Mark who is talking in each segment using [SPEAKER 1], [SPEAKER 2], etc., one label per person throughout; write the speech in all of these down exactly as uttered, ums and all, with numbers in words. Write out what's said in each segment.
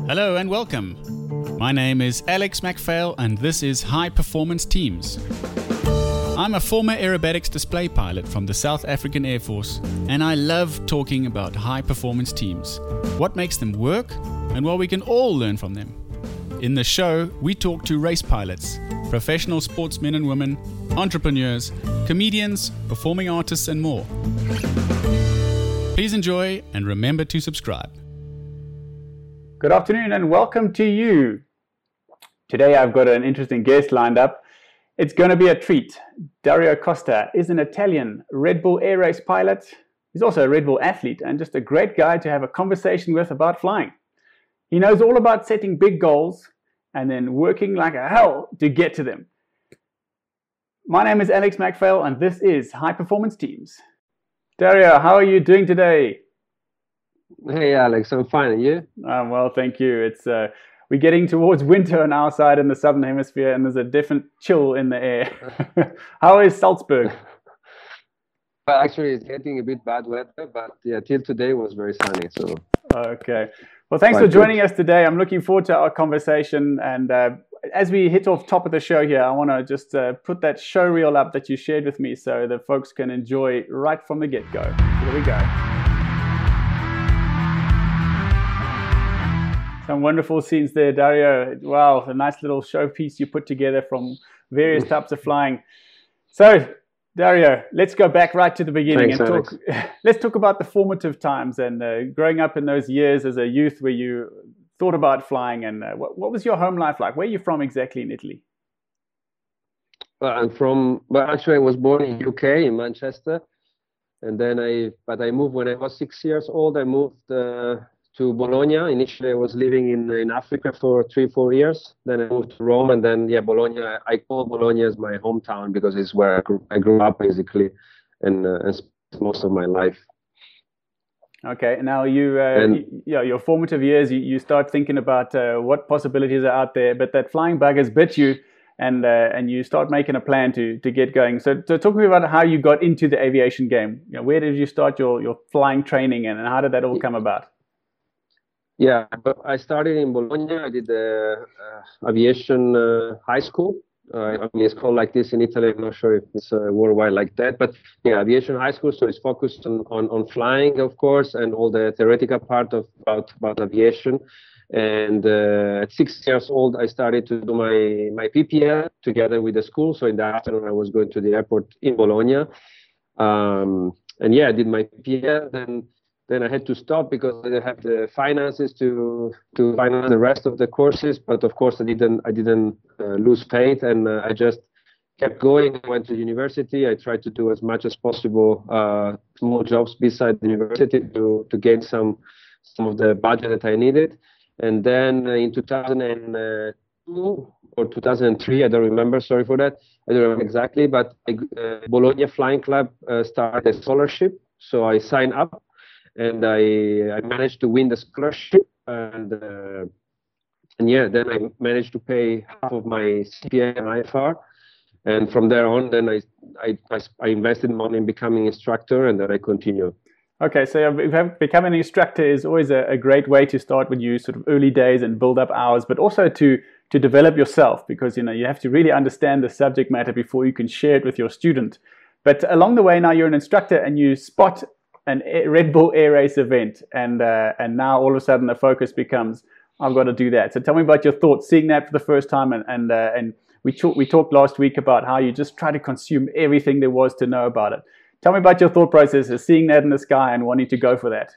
[SPEAKER 1] Hello and welcome. My name is Alex MacPhail and this is High Performance Teams. I'm a former aerobatics display pilot from the South African Air Force and I love talking about high performance teams, what makes them work and what we can all learn from them. In the show, we talk to race pilots, professional sportsmen and women, entrepreneurs, comedians, performing artists and more. Please enjoy and remember to subscribe.
[SPEAKER 2] Good afternoon and welcome to you. Today I've got an interesting guest lined up. It's going to be a treat. Dario Costa is an Italian Red Bull Air Race pilot. He's also a Red Bull athlete and just a great guy to have a conversation with about flying. He knows all about setting big goals and then working like a hell to get to them. My name is Alex MacPhail and this is High Performance Teams. Dario, how are you doing today?
[SPEAKER 3] Hey Alex, I'm fine, and you?
[SPEAKER 2] Um, well, thank you. It's uh, we're getting towards winter on our side in the southern hemisphere, and there's a different chill in the air. How is Salzburg?
[SPEAKER 3] Well, actually, it's getting a bit bad weather, but yeah, till today was very sunny. So
[SPEAKER 2] okay. Well, thanks for joining us today. I'm looking forward to our conversation. And uh, as we hit off top of the show here, I want to just uh, put that show reel up that you shared with me, so that folks can enjoy right from the get-go. Here we go. Some wonderful scenes there, Dario. Wow, a nice little showpiece you put together from various types of flying. So, Dario, let's go back right to the beginning.
[SPEAKER 3] Thanks,
[SPEAKER 2] and talk. Let's talk about the formative times and uh, growing up in those years as a youth where you thought about flying. And uh, what, what was your home life like? Where are you from exactly in Italy?
[SPEAKER 3] Well, I'm from. Well, actually, I was born in U K in Manchester, and then I. But I moved when I was six years old. I moved. Uh, to Bologna. Initially, I was living in in Africa for three, four years. Then I moved to Rome, and then yeah, Bologna. I call Bologna as my hometown because it's where I grew, I grew up basically, and, uh, and spent most of my life.
[SPEAKER 2] Okay, now you, uh,
[SPEAKER 3] and,
[SPEAKER 2] you, yeah, your formative years, you, you start thinking about uh, what possibilities are out there, but that flying bug has bit you, and uh, and you start making a plan to to get going. So, so talk to me about how you got into the aviation game. You know, where did you start your your flying training, and, and how did that all come about?
[SPEAKER 3] Yeah, but I started in Bologna. I did uh, uh, aviation uh, high school. Uh, I mean, it's called like this in Italy. I'm not sure if it's uh, worldwide like that, but yeah, aviation high school. So it's focused on, on, on flying, of course, and all the theoretical part of about, about aviation. And uh, at six years old, I started to do my, my P P L together with the school. So in the afternoon, I was going to the airport in Bologna. Um, and yeah, I did my P P L. Then Then I had to stop because I didn't have the finances to to finance the rest of the courses. But of course, I didn't I didn't uh, lose faith, and uh, I just kept going. I went to university. I tried to do as much as possible uh, small jobs beside the university to to gain some some of the budget that I needed. And then uh, in two thousand two or two thousand three, I don't remember. Sorry for that. I don't remember exactly. But I, uh, Bologna Flying Club uh, started a scholarship, so I signed up. And I, I managed to win the scholarship, and uh, and yeah, then I managed to pay half of my C P A and I F R, and from there on, then I I, I invested money in becoming instructor, and then I continued.
[SPEAKER 2] Okay, so becoming an instructor is always a, a great way to start with you sort of early days and build up hours, but also to to develop yourself, because you know you have to really understand the subject matter before you can share it with your student. But along the way, now you're an instructor and you spot an Red Bull Air Race event, and uh, and now all of a sudden the focus becomes, I've got to do that. So tell me about your thoughts seeing that for the first time, and and uh, and we talked we talked last week about how you just try to consume everything there was to know about it. Tell me about your thought process of seeing that in the sky and wanting to go for that.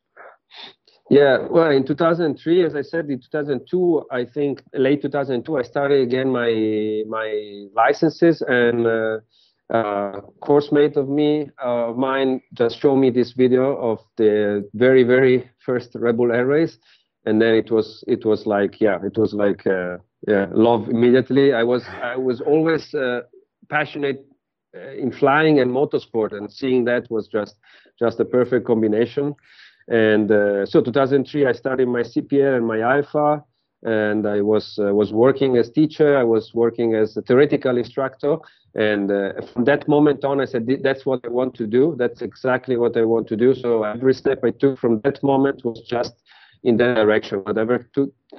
[SPEAKER 3] Yeah, well, in two thousand three, as I said, in two thousand two, I think late two thousand two, I started again my my licenses, and uh, uh course mate of me uh, of mine just showed me this video of the very very first Red Bull Air Race, and then it was it was like yeah it was like uh, yeah love immediately. I was I was always uh, passionate uh, in flying and motorsport, and seeing that was just just a perfect combination. And uh, so two thousand three, I started my C P L and my I F R, and I was uh, was working as teacher. I was working as a theoretical instructor, and uh, from that moment on, I said, that's what I want to do. That's exactly what I want to do. So every step I took from that moment was just in that direction. Whatever took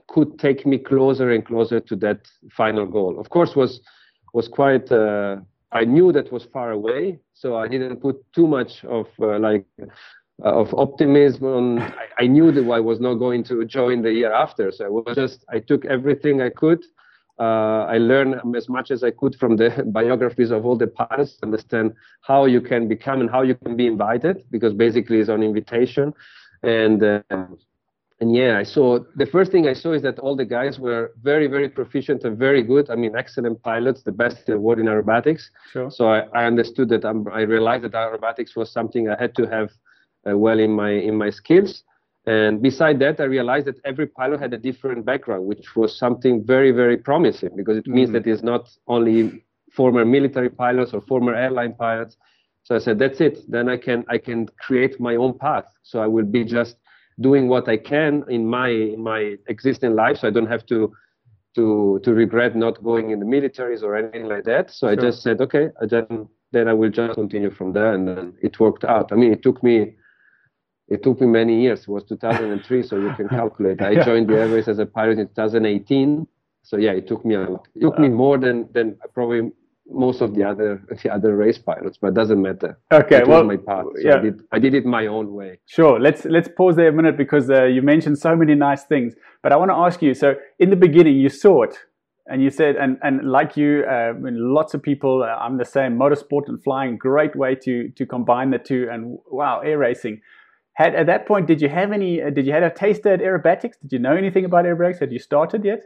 [SPEAKER 3] could take me closer and closer to that final goal. Of course, was was quite. Uh, I knew that was far away, so I didn't put too much of uh, like uh, of optimism on. I, I knew that I was not going to join the year after, so I was just. I took everything I could. Uh, I learned as much as I could from the biographies of all the pilots, to understand how you can become and how you can be invited, because basically it's on invitation. And uh, and yeah, I saw, the first thing I saw is that all the guys were very, very proficient and very good. I mean, excellent pilots, the best in the world in aerobatics. Sure. So I, I understood that, I'm, I realized that aerobatics was something I had to have uh, well in my in my skills. And beside that, I realized that every pilot had a different background, which was something very, very promising, because it means mm-hmm. that it's not only former military pilots or former airline pilots. So I said, that's it. Then I can I can create my own path. So I will be just doing what I can in my in my existing life, so I don't have to to to regret not going in the militaries or anything like that. So sure. I just said, okay, I then then I will just continue from there, and then it worked out. I mean, it took me. It took me many years. It was two thousand three, so you can calculate. I yeah. joined the Air Race as a pilot in two thousand eighteen. So yeah, it took me a lot. It took uh, me more than than probably most of the other the other race pilots, but it doesn't matter. Okay, it well, was my path. So yeah. I did I did it my own way.
[SPEAKER 2] Sure. Let's let's pause there a minute, because uh, you mentioned so many nice things. But I want to ask you. So in the beginning, you saw it, and you said, and and like you, uh, I mean, lots of people. Uh, I'm the same. Motorsport and flying, great way to to combine the two. And wow, air racing. Had, at that point, did you have any, uh, did you have a taste at aerobatics? Did you know anything about aerobatics? Had you started yet?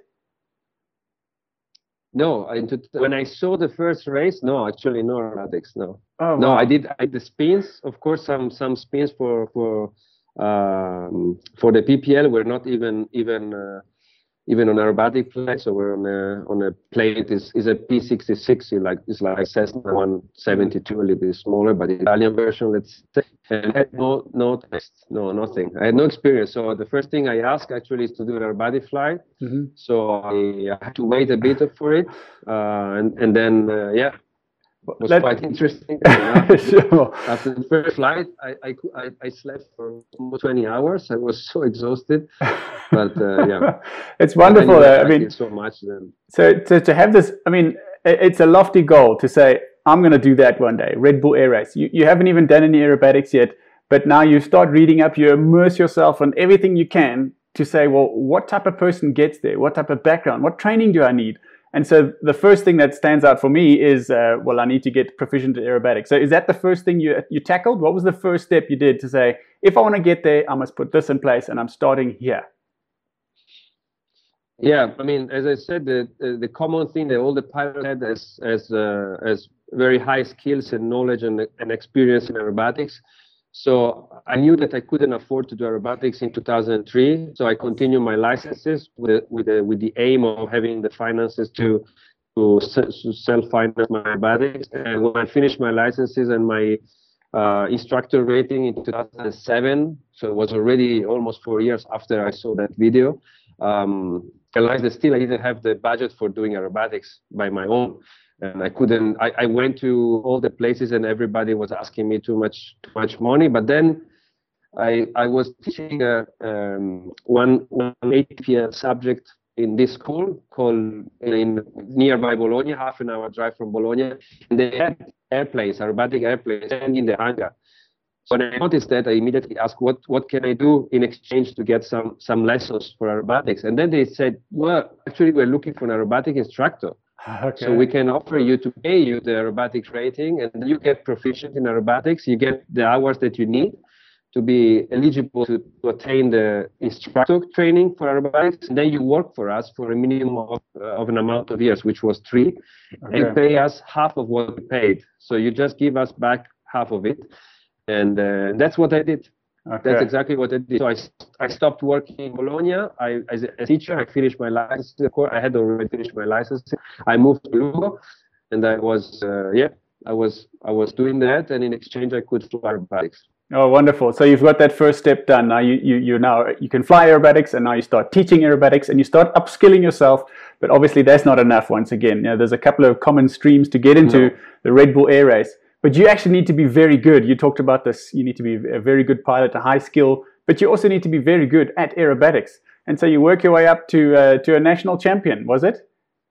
[SPEAKER 3] No, I, when I saw the first race, no, actually no aerobatics, no. Oh, no, wow. I did, I did the spins, of course, some some spins for for um, for the P P L. We're not even even uh, even on aerobatic plane, so we're on a on a plane. It is is a P sixty-six, like it's like Cessna one seventy-two, a little bit smaller, but the Italian version, let's say. And I had no no test, no nothing. I had no experience. So the first thing I asked actually is to do an aerobatic flight. Mm-hmm. So I, I had to wait a bit for it, uh, and and then uh, yeah. It was Let, quite interesting. Sure. After the first flight, I, I, I, I slept for almost twenty hours. I was so exhausted, but uh, yeah,
[SPEAKER 2] it's wonderful. Anyway, I, I mean,
[SPEAKER 3] so much. Then.
[SPEAKER 2] So to to have this, I mean, it's a lofty goal to say, I'm going to do that one day. Red Bull Air Race. You you haven't even done any aerobatics yet, but now you start reading up. You immerse yourself in everything you can to say, well, what type of person gets there? What type of background? What training do I need? And so the first thing that stands out for me is, uh, well, I need to get proficient at aerobatics. So is that the first thing you you tackled? What was the first step you did to say, if I want to get there, I must put this in place, and I'm starting here?
[SPEAKER 3] Yeah, I mean, as I said, the the common thing that all the pilots had as as uh, as very high skills and knowledge and, and experience in aerobatics. So I knew that I couldn't afford to do aerobatics in two thousand three. So I continued my licenses with the, with the, with the aim of having the finances to to, to self-finance my aerobatics. And when I finished my licenses and my uh, instructor rating in two thousand seven, so it was already almost four years after I saw that video, um, I realized that still I didn't have the budget for doing aerobatics by my own. And I couldn't, I, I went to all the places and everybody was asking me too much, too much money. But then I, I was teaching a, um, one, one A T P L subject in this school called in nearby Bologna, half an hour drive from Bologna. And they had airplanes, aerobatic airplanes, and in the hangar. So when I noticed that, I immediately asked, what, what can I do in exchange to get some, some lessons for aerobatics? And then they said, well, actually, we're looking for an aerobatic instructor. Okay. So we can offer you to pay you the aerobatics rating, and you get proficient in aerobatics. You get the hours that you need to be eligible to, to attain the instructor training for aerobatics. And then you work for us for a minimum of, uh, of an amount of years, which was three, okay. and pay us half of what we paid. So you just give us back half of it. And uh, that's what I did. Okay. That's exactly what I did. So I, I stopped working in Bologna. I, as a teacher, I finished my license. I had already finished my license. I moved to Lugo, and I was, uh, yeah, I was, I was doing that. And in exchange, I could fly aerobatics.
[SPEAKER 2] Oh, wonderful! So you've got that first step done. Now you, you, you now you can fly aerobatics, and now you start teaching aerobatics, and you start upskilling yourself. But obviously, that's not enough. Once again, you know, there's a couple of common streams to get into no. the Red Bull Air Race. But you actually need to be very good. You talked about this. You need to be a very good pilot, a high skill, but you also need to be very good at aerobatics. And so you work your way up to uh, to a national champion, was it?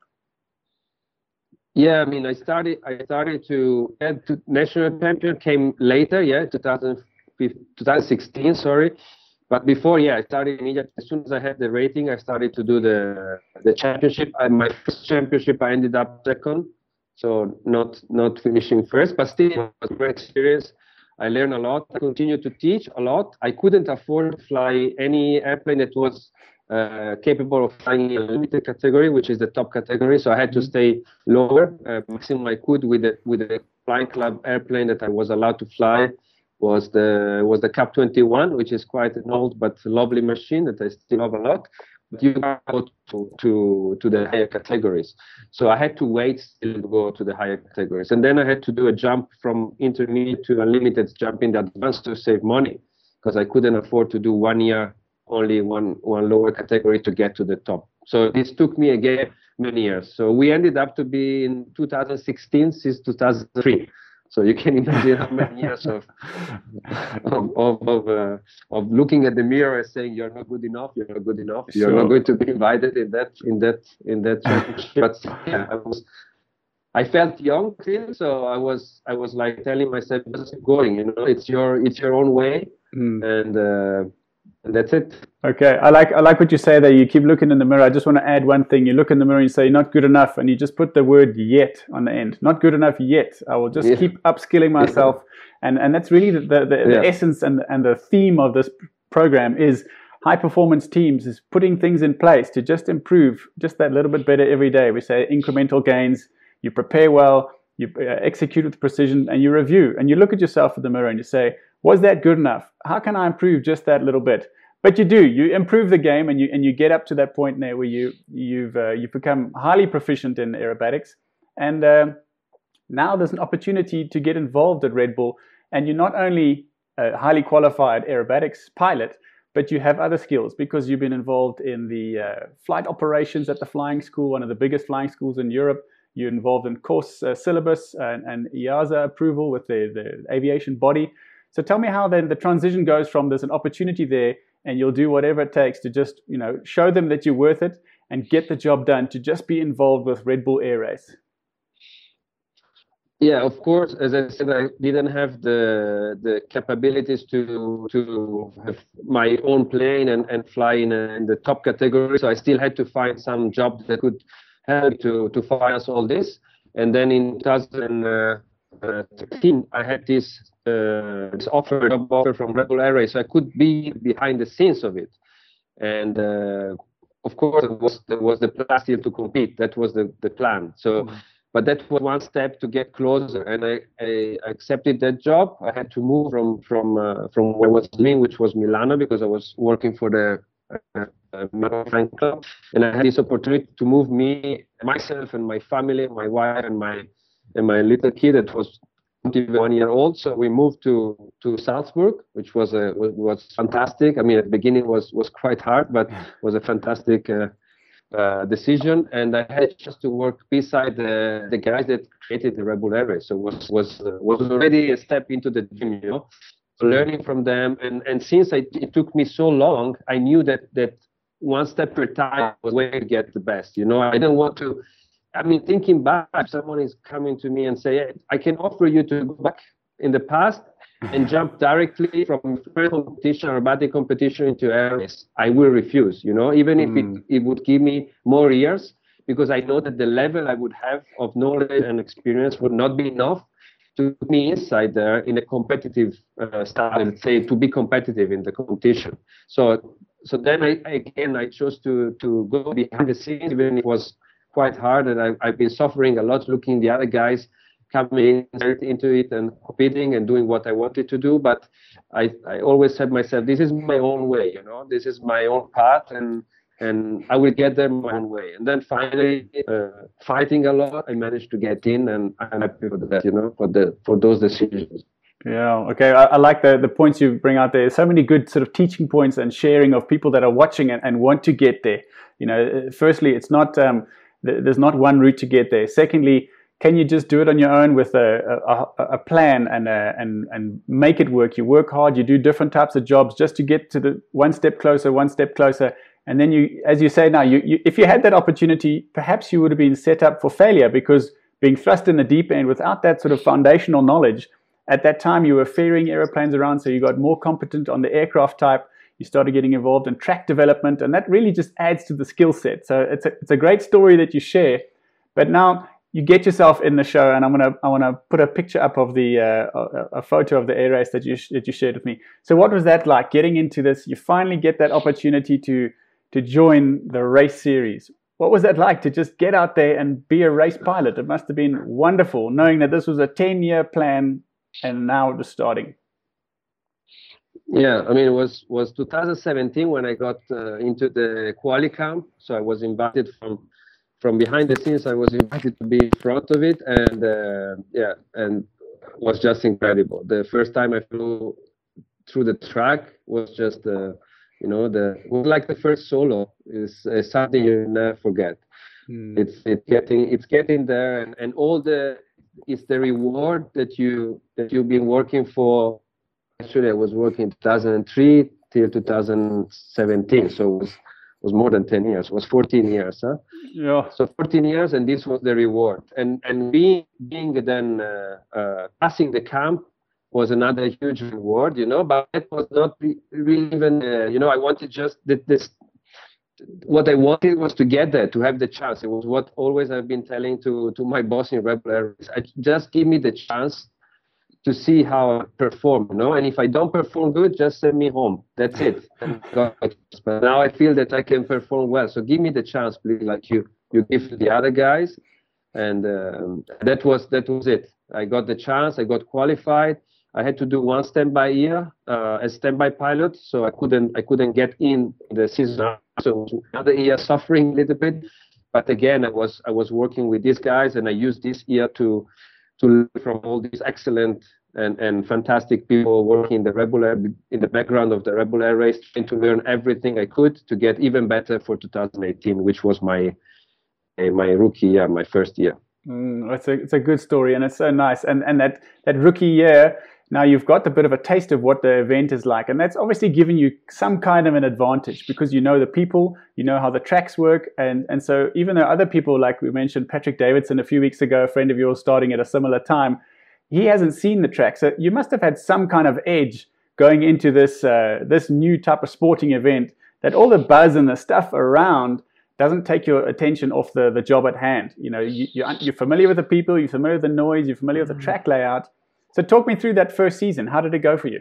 [SPEAKER 3] Yeah, I mean, I started. I started to get to national champion came later. Yeah, two thousand sixteen. Sorry, but before, yeah, I started immediately. As soon as I had the rating, I started to do the the championship. I, my first championship, I ended up second, so not not finishing first, but still it was a great experience. I learned a lot. I continued to teach a lot. I couldn't afford to fly any airplane that was uh, capable of flying in a limited category, which is the top category. So I had to stay lower, uh, maximum I could with the with the flying club airplane that I was allowed to fly. Was the was the CAP twenty-one, which is quite an old but lovely machine that I still love a lot. But you go to, to to the higher categories. So I had to wait still to go to the higher categories. And then I had to do a jump from intermediate to unlimited jump in the advanced to save money, because I couldn't afford to do one year, only one, one lower category to get to the top. So this took me again many years. So we ended up to be in two thousand sixteen since two thousand three. So you can imagine how many years of of of of, uh, of looking at the mirror and saying you're not good enough, you're not good enough, you're
[SPEAKER 2] Sure.
[SPEAKER 3] not going to be invited in that in that in that championship. But yeah, I was I felt young still, so I was I was like telling myself, just keep going, you know, it's your it's your own way,
[SPEAKER 2] Mm.
[SPEAKER 3] and uh, and that's it.
[SPEAKER 2] Okay, I like I like what you say there. You keep looking in the mirror. I just want to add one thing. You look in the mirror and you say, not good enough, and you just put the word yet on the end. Not good enough yet. I will just
[SPEAKER 3] Yeah.
[SPEAKER 2] keep upskilling myself. And and that's really the, the, the,
[SPEAKER 3] Yeah.
[SPEAKER 2] the essence and, and the theme of this program is high performance teams, is putting things in place to just improve just that little bit better every day. We say incremental gains. You prepare well, you uh, execute with precision, and you review. And you look at yourself in the mirror and you say, was that good enough? How can I improve just that little bit? But you do. You improve the game, and you and you get up to that point now where you you've uh, you've become highly proficient in aerobatics, and uh, now there's an opportunity to get involved at Red Bull, and you're not only a highly qualified aerobatics pilot, but you have other skills because you've been involved in the uh, flight operations at the flying school, one of the biggest flying schools in Europe. You're involved in course uh, syllabus and, and E A S A approval with the, the aviation body. So tell me how then the transition goes from there's an opportunity there, and you'll do whatever it takes to just, you know, show them that you're worth it and get the job done, to just be involved with Red Bull Air Race.
[SPEAKER 3] Yeah, of course. As I said, I didn't have the the capabilities to to have my own plane and, and fly in, a, in the top category. So I still had to find some job that could help to to finance all this. And then in two thousand thirteen, I had this uh, this offer, job offer from Red Bull Air Race. So I could be behind the scenes of it. And uh, of course, it was there was the plan still to compete. That was the the plan. So. Mm-hmm. But that was one step to get closer, and I, I accepted that job. I had to move from from uh, from where I was living, which was Milano, because I was working for the uh, uh, Milano Flying Club, and I had this opportunity to move me, myself, and my family, my wife, and my and my little kid that was one year old. So we moved to to Salzburg, which was a was, was fantastic. I mean, at the beginning was was quite hard, but was a fantastic. Uh, Uh, decision, and I had just to work beside the the guys that created the Red Bull Air Race. So was was uh, was already a step into the gym, you know, so learning from them. And and since I, it took me so long, I knew that that one step per time was the way to get the best. You know, I didn't want to. I mean, thinking back, if someone is coming to me and say, hey, I can offer you to go back in the past and jump directly from first competition, aerobatic competition, into air race, I will refuse, you know, even if mm. it, it would give me more years, because I know that the level I would have of knowledge and experience would not be enough to put me inside there in a competitive uh, style, let's say, to be competitive in the competition. So so then I, again, I chose to, to go behind the scenes, even if it was quite hard, and I, I've been suffering a lot looking at the other guys coming into it and competing and doing what I wanted to do. But I, I always said myself, this is my own way, you know, this is my own path, and and I will get there my own way. And then finally, uh, fighting a lot, I managed to get in, and I'm happy for that, you know, for the for those decisions.
[SPEAKER 2] Yeah, okay. I, I like the, the points you bring out there. So many good sort of teaching points and sharing of people that are watching and, and want to get there. You know, firstly, it's not um, th- there's not one route to get there. Secondly, can you just do it on your own with a, a, a plan and, a, and and make it work? You work hard, you do different types of jobs just to get to the one step closer, one step closer, And then you, as you say now, you, you, if you had that opportunity, perhaps you would have been set up for failure, because being thrust in the deep end without that sort of foundational knowledge, at that time you were ferrying airplanes around, so you got more competent on the aircraft type. You started getting involved in track development, and that really just adds to the skill set. So it's a, it's a great story that you share. But now you get yourself in the show, and I'm gonna I want to put a picture up of the uh, a, a photo of the air race that you that you shared with me. So what was that like, getting into this? You finally get that opportunity to to join the race series. What was that like to just get out there and be a race pilot? It must have been wonderful, knowing that this was a ten-year plan and now it was starting.
[SPEAKER 3] Yeah, I mean, it was was two thousand seventeen when I got uh, into the quali camp. So I was invited from from behind the scenes. I was invited to be in front of it, and uh, yeah, and it was just incredible. The first time I flew through the track was just, uh, you know, the it was like the first solo. Is uh, something you never forget. Mm. It's it's getting it's getting there, and, and all the it's the reward that you that you've been working for. Actually, I was working in two thousand three till two thousand seventeen, so it was, it was more than ten years. It was fourteen years, huh?
[SPEAKER 2] Yeah.
[SPEAKER 3] So fourteen years, and this was the reward. And and being being then uh, uh, passing the camp was another huge reward, you know. But it was not really even, uh, you know, I wanted just that this. What I wanted was to get there, to have the chance. It was what always I've been telling to to my boss in Rebel Airways. I, just give me the chance to see how I perform, you know, and if I don't perform good, just send me home. That's it. But now I feel that I can perform well. So give me the chance, please, like you you give to the other guys. And um, that was that was it. I got the chance. I got qualified. I had to do one standby year uh, as standby pilot, so I couldn't I couldn't get in the season. So another year suffering a little bit. But again, I was I was working with these guys, and I used this year to. to learn from all these excellent and, and fantastic people working in the Rebel Air, in the background of the Rebel Air Race, trying to learn everything I could to get even better for two thousand eighteen, which was my my rookie year, my first year.
[SPEAKER 2] Mm, it's a it's a good story, and it's so nice. And and that that rookie year, now you've got a bit of a taste of what the event is like, and that's obviously given you some kind of an advantage because you know the people, you know how the tracks work, and and so even though other people, like we mentioned, Patrick Davidson a few weeks ago, a friend of yours starting at a similar time, he hasn't seen the track, so you must have had some kind of edge going into this uh, this new type of sporting event, that all the buzz and the stuff around doesn't take your attention off the the job at hand. You know, you, you're, you're familiar with the people, you're familiar with the noise, you're familiar with the track layout. So talk me through that first season. How did it go for you?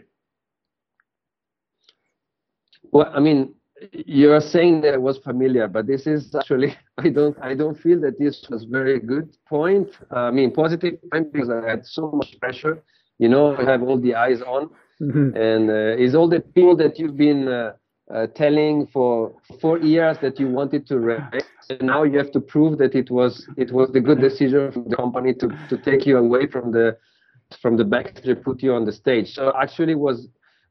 [SPEAKER 3] Well, I mean, you're saying that it was familiar, but this is actually, I don't I don't feel that this was very good point. Uh, I mean, positive point because I had so much pressure. You know, I have all the eyes on. Mm-hmm. And uh, it's all the people that you've been uh, uh, telling for four years that you wanted to race. And now you have to prove that it was it was the good decision from the company to, to take you away from the from the backstage, put you on the stage. So actually was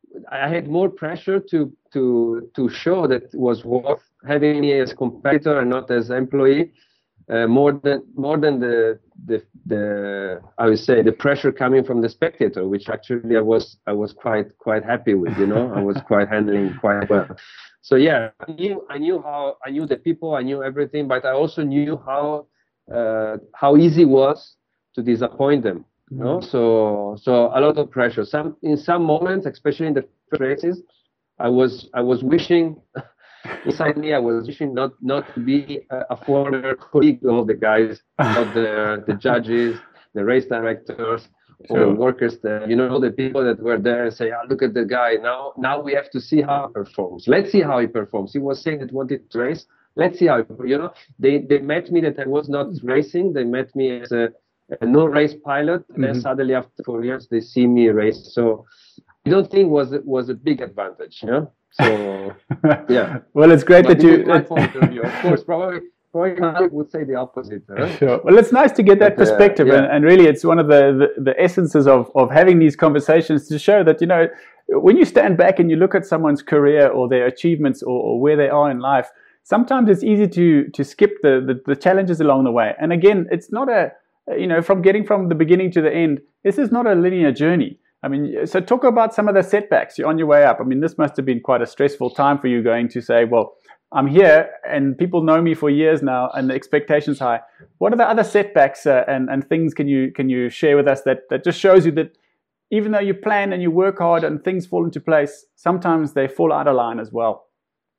[SPEAKER 3] I had more pressure to to to show that it was worth having me as competitor and not as employee, uh, more than more than the the the I would say the pressure coming from the spectator, which actually I was I was quite quite happy with, you know. I was quite handling quite well. So yeah, I knew I knew how I knew the people, I knew everything, but I also knew how uh, how easy it was to disappoint them. You know, so so a lot of pressure. Some in some moments, especially in the first races, I was I was wishing inside me I was wishing not not to be a, a former colleague of the guys, not the the judges, the race directors, or sure. workers. The, you know, the people that were there and say, "Oh, look at the guy. Now now we have to see how he performs. Let's see how he performs." He was saying that wanted to race. Let's see how he, you know. They they met me that I was not racing. They met me as a a no race pilot, and then mm-hmm. suddenly after four years they see me race. So I don't think was was a big advantage, you know. So yeah.
[SPEAKER 2] Well, it's great
[SPEAKER 3] but
[SPEAKER 2] that you.
[SPEAKER 3] My point of view. Of course, probably probably I would say the opposite. Huh?
[SPEAKER 2] Sure. Well, it's nice to get that but, perspective, uh, yeah. and, and really, it's one of the, the the essences of of having these conversations to show that, you know, when you stand back and you look at someone's career or their achievements or, or where they are in life, sometimes it's easy to to skip the, the the challenges along the way. And again, it's not a you know, from getting from the beginning to the end, this is not a linear journey. I mean, so talk about some of the setbacks. You're on your way up. I mean, this must have been quite a stressful time for you, going to say, well, I'm here and people know me for years now and the expectation's high. What are the other setbacks uh, and, and things can you can you share with us that, that just shows you that even though you plan and you work hard and things fall into place, sometimes they fall out of line as well?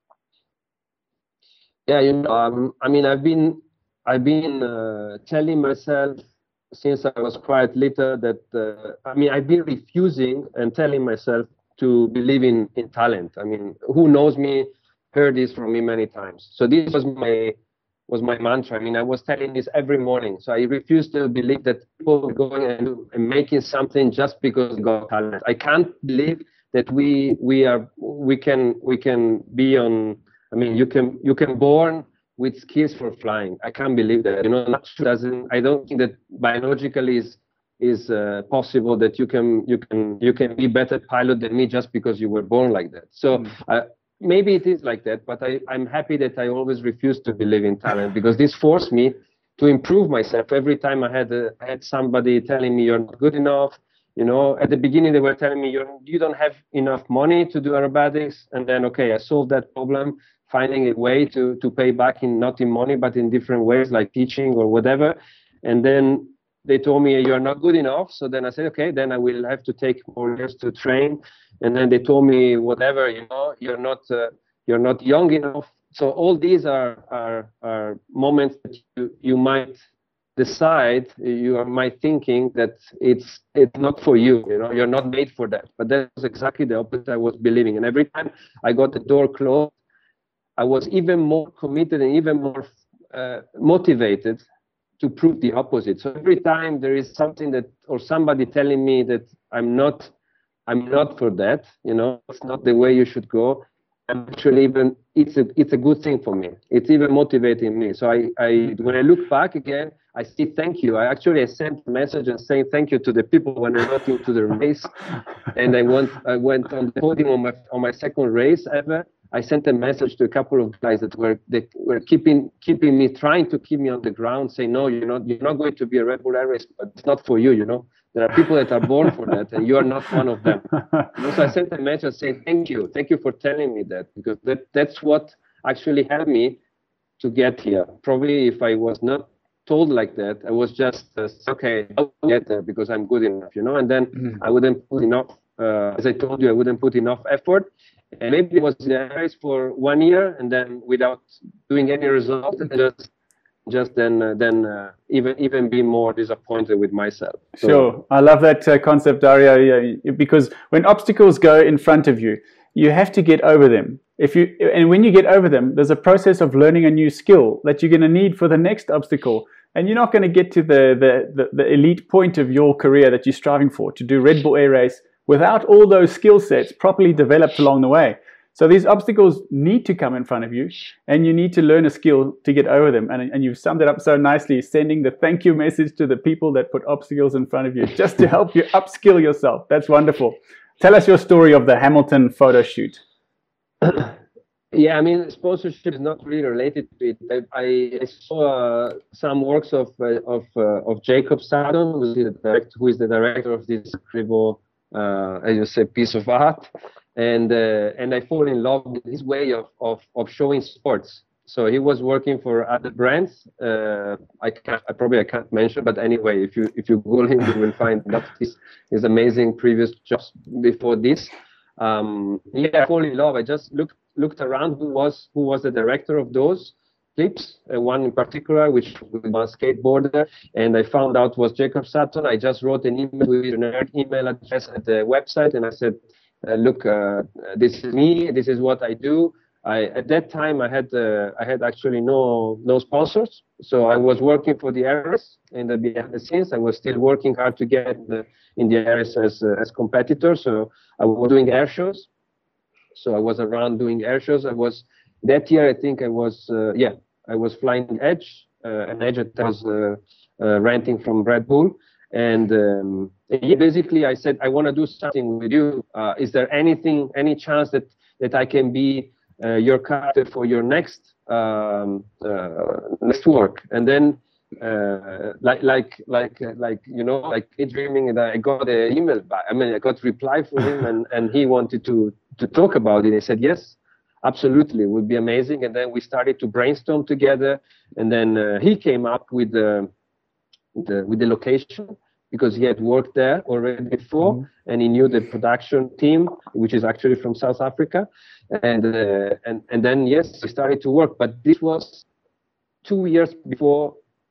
[SPEAKER 3] Yeah, you know, um, I mean, I've been I've been uh, telling myself since I was quite little that uh, I mean, I've been refusing and telling myself to believe in in talent. I mean, who knows me heard this from me many times. So this was my was my mantra. I mean, I was telling this every morning. So I refused to believe that people were going and, and making something just because they got talent. I can't believe that we we are we can we can be on. I mean, you can you can born with skills for flying. I can't believe that. You know, nature doesn't. I don't think that biologically is is uh, possible that you can you can you can be better pilot than me just because you were born like that. So. Mm. I, Maybe it is like that, but I, I'm happy that I always refused to believe in talent because this forced me to improve myself. Every time I had a, I had somebody telling me you're not good enough, you know, at the beginning they were telling me you're, you don't have enough money to do aerobatics, and then okay, I solved that problem, finding a way to to pay back in not in money but in different ways like teaching or whatever, and then they told me you're not good enough. So then I said, okay, then I will have to take more years to train. And then they told me, whatever, you know, you're not uh, you're not young enough. So all these are are, are moments that you, you might decide, you are might thinking that it's it's not for you, you know, you're not made for that. But that's exactly the opposite I was believing. And every time I got the door closed, I was even more committed and even more uh, motivated to prove the opposite. So every time there is something that, or somebody telling me that I'm not, I'm not for that, you know, it's not the way you should go. I'm actually even, it's a, it's a good thing for me. It's even motivating me. So I, I, when I look back again, I see thank you. I actually I sent a message and saying thank you to the people when I got into the race, and I went, I went on the podium on my on my second race ever. I sent a message to a couple of guys that were that were keeping keeping me, trying to keep me on the ground, saying, no, you're not you're not going to be a Red Bull Air Race, but it's not for you, you know. There are people that are born for that, and you are not one of them. You know, so I sent a message saying, thank you, thank you for telling me that, because that that's what actually helped me to get here. Probably if I was not told like that, I was just uh, okay, I'll get there because I'm good enough, you know. And then mm-hmm. I wouldn't put enough. Uh, as I told you, I wouldn't put enough effort. And maybe it was in the race for one year, and then without doing any result, just just then uh, then uh, even even be more disappointed with myself. So,
[SPEAKER 2] sure, I love that uh, concept, Dario. Yeah, because when obstacles go in front of you, you have to get over them. If you and when you get over them, there's a process of learning a new skill that you're going to need for the next obstacle. And you're not going to get to the, the, the, the elite point of your career that you're striving for, to do Red Bull Air Race, without all those skill sets properly developed along the way. So these obstacles need to come in front of you, and you need to learn a skill to get over them. And, and you've summed it up so nicely, sending the thank you message to the people that put obstacles in front of you, just to help you upskill yourself. That's wonderful. Tell us your story of the Hamilton photo shoot.
[SPEAKER 3] Yeah, I mean, sponsorship is not really related to it. I, I saw uh, some works of uh, of uh, of Jacob Sutton, who is the director, who is the director of this incredible, uh, as you say, piece of art, and uh, and I fall in love with his way of, of of showing sports. So he was working for other brands. Uh, I can't, I probably I can't mention, but anyway, if you if you Google him, you will find that his his amazing previous jobs before this. Um, yeah, I fall in love. I just looked. looked around who was who was the director of those clips, uh, one in particular, which was a skateboarder, and I found out was Jacob Sutton. I just wrote an email with an email address at the website, and I said, uh, look, uh, this is me, this is what I do. I, at that time, I had uh, I had actually no no sponsors, so I was working for the A R S in the behind the scenes. I was still working hard to get the, in the A R S as uh, as competitor, so I was doing air shows. So I was around doing air shows. I was that year. I think I was uh, yeah. I was flying Edge, uh, an Edge that I was uh, uh, renting from Red Bull, and um, yeah, basically I said I want to do something with you. Uh, is there anything, any chance that that I can be uh, your character for your next um, uh, next work? And then uh, like like like like you know like dreaming, and I got an email back. I mean I got reply from him, and and he wanted to. to talk about it. I said, yes, absolutely, it would be amazing. And then we started to brainstorm together, and then uh, he came up with the, the with the location, because he had worked there already before, mm-hmm. and he knew the production team, which is actually from South Africa, and uh, and and then yes, we started to work. But this was two years before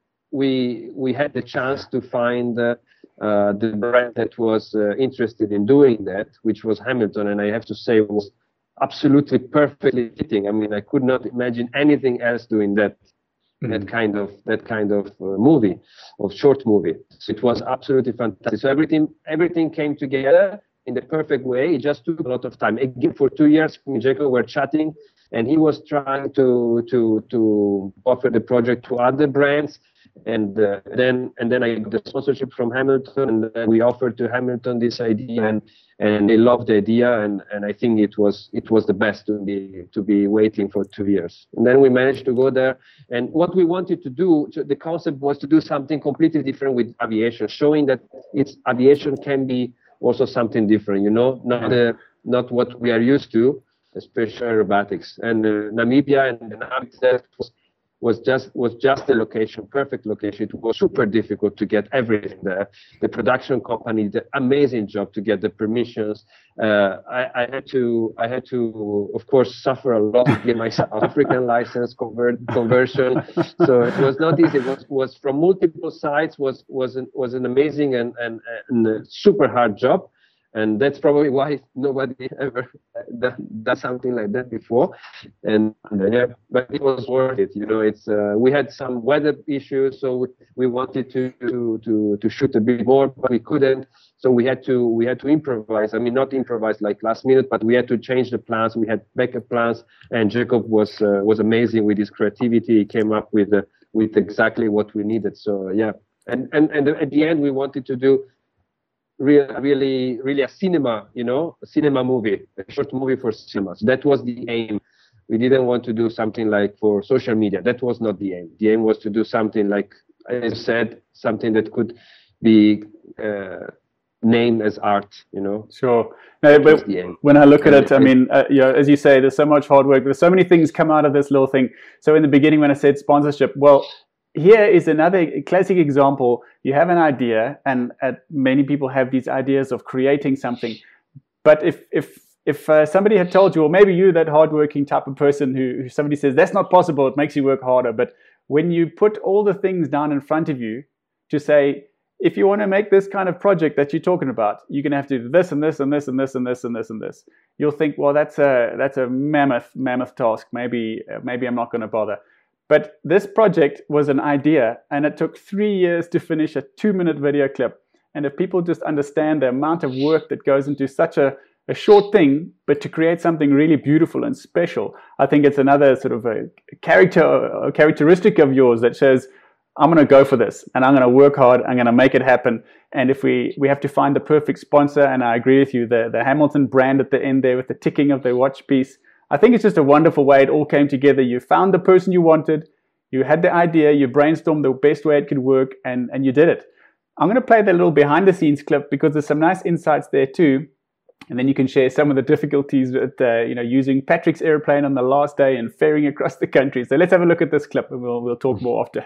[SPEAKER 3] we we had the chance to find uh, uh, the brand that was uh, interested in doing that, which was Hamilton, and I have to say it was absolutely perfectly fitting. I mean, I could not imagine anything else doing that. Mm-hmm. that kind of that kind of uh, movie, of short movie. So it was absolutely fantastic. So everything everything came together in the perfect way. It just took a lot of time. Again, for two years, me and Jacob were chatting, and he was trying to to to offer the project to other brands, and uh, then and then I got the sponsorship from Hamilton, and then we offered to Hamilton this idea, and and they loved the idea, and and I think it was it was the best to be to be waiting for two years, and then we managed to go there. And what we wanted to do, the concept was to do something completely different with aviation, showing that it's aviation can be also something different, you know, not the not what we are used to, especially aerobatics. And uh, Namibia and the Namibia was was just was just the location, perfect location. It was super difficult to get everything there. The production company did an amazing job to get the permissions. Uh, I, I had to I had to of course suffer a lot to get my South African license convert conversion. So it was not easy. It was was from multiple sides. was was an, was an amazing and and, and a super hard job. And that's probably why nobody ever done something like that before. And uh, yeah, but it was worth it. You know, it's uh, we had some weather issues, so we wanted to, to to to shoot a bit more, but we couldn't. So we had to we had to improvise. I mean, not improvise like last minute, but we had to change the plans. We had backup plans, and Jacob was uh, was amazing with his creativity. He came up with uh, with exactly what we needed. So yeah, and and and at the end, we wanted to do. Really, really, really a cinema, you know, a cinema movie, a short movie for cinemas. That was the aim. We didn't want to do something like for social media. That was not the aim. The aim was to do something like, as I said, something that could be uh, named as art, you know.
[SPEAKER 2] Sure. No, but when I look at it, I mean, uh, you know, as you say, there's so much hard work. There's so many things come out of this little thing. So in the beginning, when I said sponsorship, well, here is another classic example. You have an idea, and uh, many people have these ideas of creating something. But if if if uh, somebody had told you, or maybe you're that hardworking type of person who, who somebody says that's not possible, it makes you work harder. But when you put all the things down in front of you to say, if you want to make this kind of project that you're talking about, you're going to have to do this and this and this and this and this and this and this. You'll think, well, that's a that's a mammoth mammoth task. Maybe uh, maybe I'm not going to bother. But this project was an idea, and it took three years to finish a two-minute video clip. And if people just understand the amount of work that goes into such a, a short thing, but to create something really beautiful and special, I think it's another sort of a character, a characteristic of yours that says, I'm going to go for this, and I'm going to work hard, I'm going to make it happen. And if we, we have to find the perfect sponsor, and I agree with you, the, the Hamilton brand at the end there with the ticking of the watch piece, I think it's just a wonderful way it all came together. You found the person you wanted, you had the idea, you brainstormed the best way it could work, and, and you did it. I'm going to play that little behind the scenes clip because there's some nice insights there too. And then you can share some of the difficulties with uh, you know, using Patrick's airplane on the last day and ferrying across the country. So let's have a look at this clip, and we'll, we'll talk more after.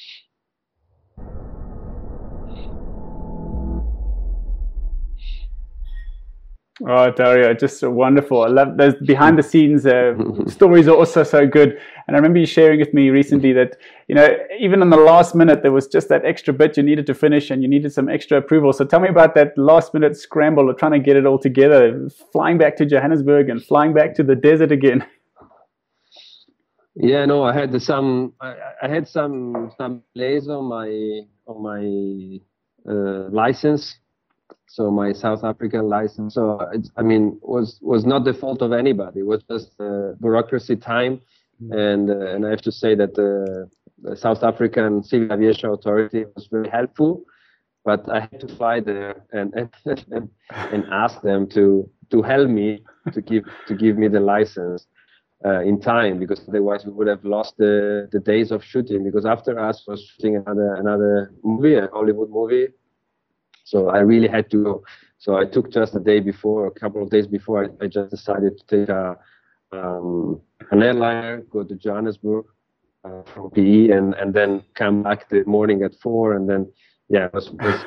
[SPEAKER 2] Oh, Dario, just so wonderful. I love those behind the scenes uh, stories are also so good. And I remember you sharing with me recently that, you know, even in the last minute, there was just that extra bit you needed to finish and you needed some extra approval. So tell me about that last minute scramble of trying to get it all together, flying back to Johannesburg and flying back to the desert again.
[SPEAKER 3] Yeah, no, I had some, I, I had some, some delays on my, on my uh, license. So my South African license, so it's, I mean, was was not the fault of anybody. It was just uh, bureaucracy time, and uh, and I have to say that the, the South African Civil Aviation Authority was very helpful, but I had to fly there and and, and, and ask them to to help me to give to give me the license uh, in time, because otherwise we would have lost the the days of shooting. Because after us was shooting another another movie, a Hollywood movie. So I really had to go. So I took just a day before, a couple of days before, I, I just decided to take a, um, an airliner, go to Johannesburg uh, from P E, and and then come back the morning at four, and then yeah, it was was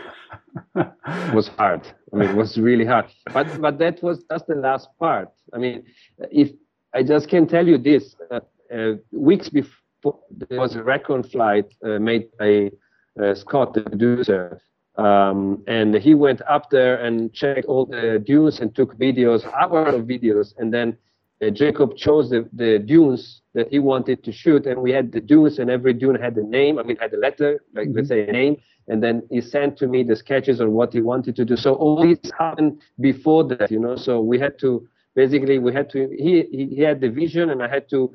[SPEAKER 3] was hard. I mean, it was really hard. But but that was just the last part. I mean, if I just can tell you this, uh, uh, weeks before there was a recon flight uh, made by uh, Scott, the producer. Um, and he went up there and checked all the dunes and took videos, hours of videos. And then uh, Jacob chose the, the dunes that he wanted to shoot. And we had the dunes, and every dune had a name. I mean, had a letter, like let's say a name. And then he sent to me the sketches of what he wanted to do. So all this happened before that, you know. So we had to, basically, we had to, he, he, he had the vision, and I had to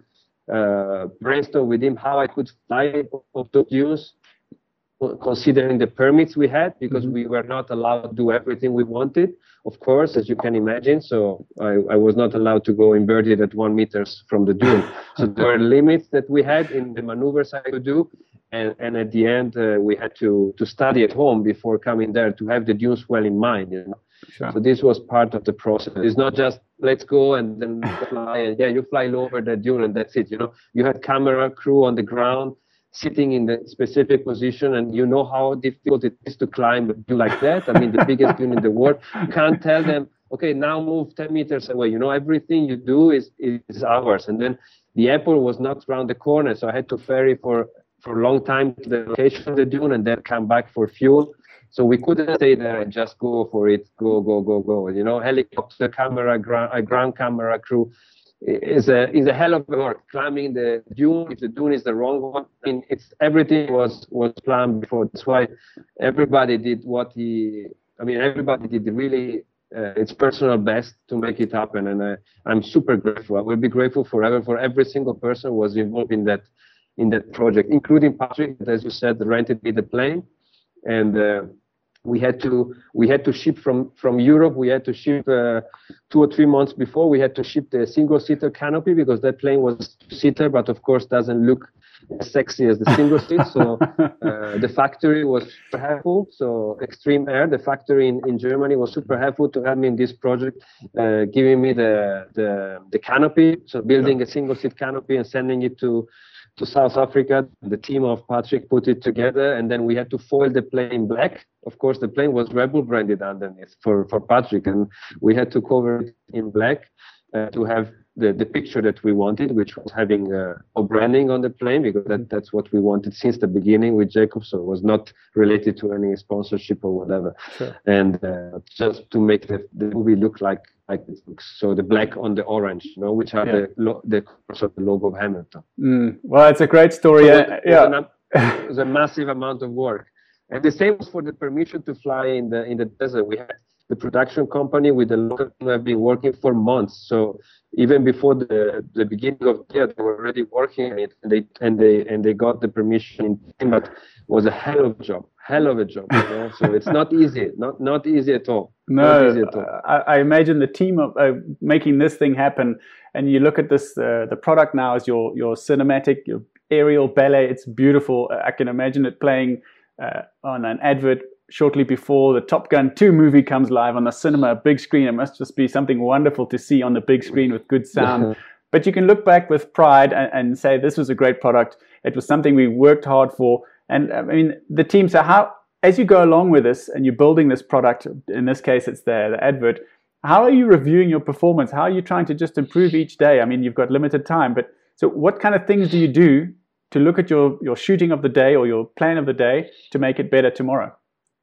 [SPEAKER 3] uh, brainstorm with him how I could fly of those dunes, considering the permits we had, because mm-hmm. we were not allowed to do everything we wanted, of course, as you can imagine. So I, I was not allowed to go inverted at one meters from the dune. So there were limits that we had in the maneuvers I could do. And, and at the end, uh, we had to, to study at home before coming there to have the dunes well in mind. You know? Sure. So this was part of the process. It's not just let's go and then fly. And yeah, you fly over the dune and that's it. You know, you had camera crew on the ground, sitting in the specific position, and you know how difficult it is to climb a dune like that. I mean, the biggest dune in the world. You can't tell them, okay, now move ten meters away. You know, everything you do is, is ours. And then the airport was not around the corner, so I had to ferry for, for a long time to the location of the dune and then come back for fuel. So we couldn't stay there and just go for it, go, go, go, go. You know, helicopter, camera, ground, ground camera crew. Is a is a hell of a work climbing the dune. If the dune is the wrong one, I mean, it's everything was was planned before. That's why everybody did what he. I mean, everybody did really uh, its personal best to make it happen, and uh, I'm super grateful. I will be grateful forever for every single person who was involved in that in that project, including Patrick, that, as you said, rented me the plane, and. Uh, We had to we had to ship from from Europe. We had to ship uh, two or three months before. We had to ship the single-seater canopy because that plane was two-seater, but of course doesn't look as sexy as the single seat. So uh, the factory was super helpful. So Extreme Air, the factory in, in Germany, was super helpful to have me in this project, uh, giving me the the the canopy. So building a single-seat canopy and sending it to. to South Africa. The team of Patrick put it together, and then we had to foil the plane black. Of course, the plane was Rebel branded underneath for, for Patrick, and we had to cover it in black uh, to have the, the picture that we wanted, which was having uh, a branding on the plane, because that, that's what we wanted since the beginning with Jacob, so it was not related to any sponsorship or whatever. Sure. And uh, just to make the, the movie look like like it looks. So the black on the orange, you know, which are yeah. the lo- the colors of the logo of Hamilton.
[SPEAKER 2] Mm. Well, it's a great story.
[SPEAKER 3] So
[SPEAKER 2] uh,
[SPEAKER 3] it,
[SPEAKER 2] yeah,
[SPEAKER 3] was an, it was a massive amount of work, and the same was for the permission to fly in the in the desert. We had the production company with the local team have been working for months. So even before the the beginning of the year, they were already working on it, and they and they and they got the permission. But it was a hell of a job, hell of a job. You know? So it's not easy, not not easy at all.
[SPEAKER 2] No, at all. I, I imagine the team of uh, making this thing happen. And you look at this, uh, the product now is your your cinematic, your aerial ballet. It's beautiful. I can imagine it playing uh, on an advert shortly before the Top Gun two movie comes live on the cinema, big screen. It must just be something wonderful to see on the big screen with good sound. But you can look back with pride and, and say, this was a great product. It was something we worked hard for. And I mean, the team, so how, as you go along with this and you're building this product, in this case, it's the, the advert, how are you reviewing your performance? How are you trying to just improve each day? I mean, you've got limited time, but so what kind of things do you do to look at your, your shooting of the day or your plan of the day to make it better tomorrow?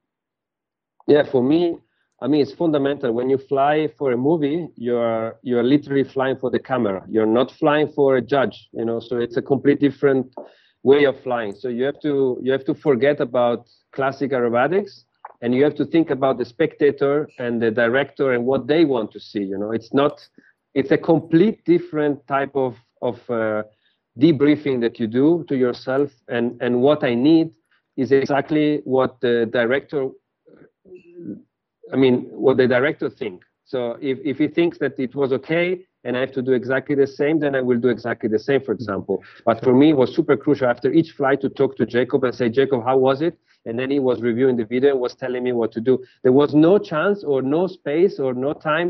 [SPEAKER 3] Yeah, for me, I mean, it's fundamental. When you fly for a movie, you're you're literally flying for the camera. You're not flying for a judge, you know. So it's a complete different way of flying. So you have to you have to forget about classic aerobatics, and you have to think about the spectator and the director and what they want to see. You know, it's not. It's a complete different type of of uh, debriefing that you do to yourself. And and what I need is exactly what the director. I mean, what the director thinks. So if, if he thinks that it was okay and I have to do exactly the same, then I will do exactly the same, for example. But for me, it was super crucial after each flight to talk to Jacob and say, Jacob, how was it? And then he was reviewing the video and was telling me what to do. There was no chance or no space or no time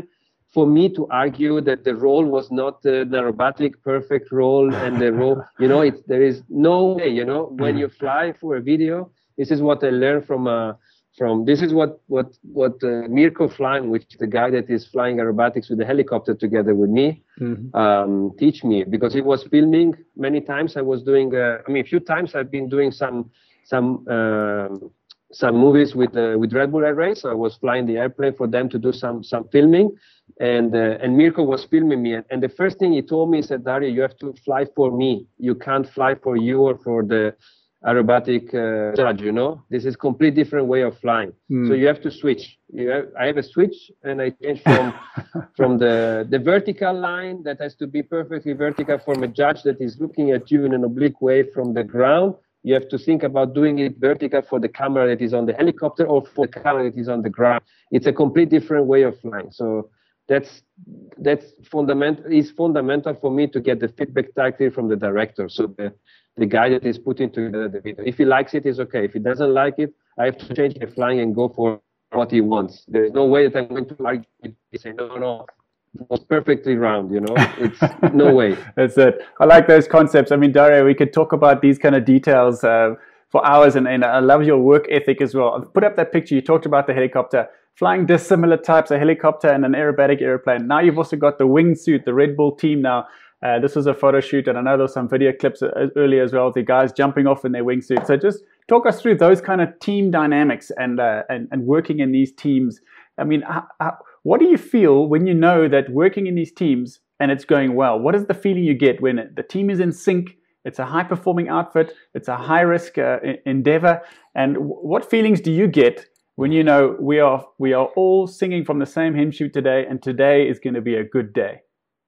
[SPEAKER 3] for me to argue that the roll was not uh, the aerobatic perfect roll and the roll, you know, it's, there is no way, you know, when you fly for a video, this is what I learned from, uh, from this is what, what, what uh, Mirko Flying, which is the guy that is flying aerobatics with the helicopter together with me, mm-hmm. um, teach me, because he was filming many times. I was doing, uh, I mean, a few times I've been doing some, some, um, some movies with uh, with Red Bull Air Race. So I was flying the airplane for them to do some some filming, and uh, and Mirko was filming me. And, and the first thing he told me, he said, Dario, you have to fly for me. You can't fly for you or for the aerobatic uh, judge. You know, this is complete different way of flying. Mm. So you have to switch. You have, I have a switch, and I change from from the the vertical line that has to be perfectly vertical from a judge that is looking at you in an oblique way from the ground. You have to think about doing it vertical for the camera that is on the helicopter or for the camera that is on the ground. It's a complete different way of flying. So that's that's fundamental is fundamental for me to get the feedback directly from the director. So the the guy that is putting together the video. If he likes it, it's okay. If he doesn't like it, I have to change the flying and go for what he wants. There is no way that I'm going to argue with him. Say no, no. It was perfectly round, you know, it's no way.
[SPEAKER 2] That's it. I like those concepts. I mean, Dario, we could talk about these kind of details uh, for hours, and, and I love your work ethic as well. I've put up that picture. You talked about the helicopter, flying dissimilar types, a helicopter and an aerobatic airplane. Now you've also got the wingsuit, the Red Bull team now. Uh, this was a photo shoot, and I know there was some video clips earlier as well, the guys jumping off in their wingsuit. So just talk us through those kind of team dynamics and, uh, and, and working in these teams. I mean, how, how, what do you feel when you know that working in these teams and it's going well? What is the feeling you get when the team is in sync? It's a high-performing outfit. It's a high-risk uh, endeavor. And what feelings do you get when you know we are we are all singing from the same hymn sheet today, and today is going to be a good day?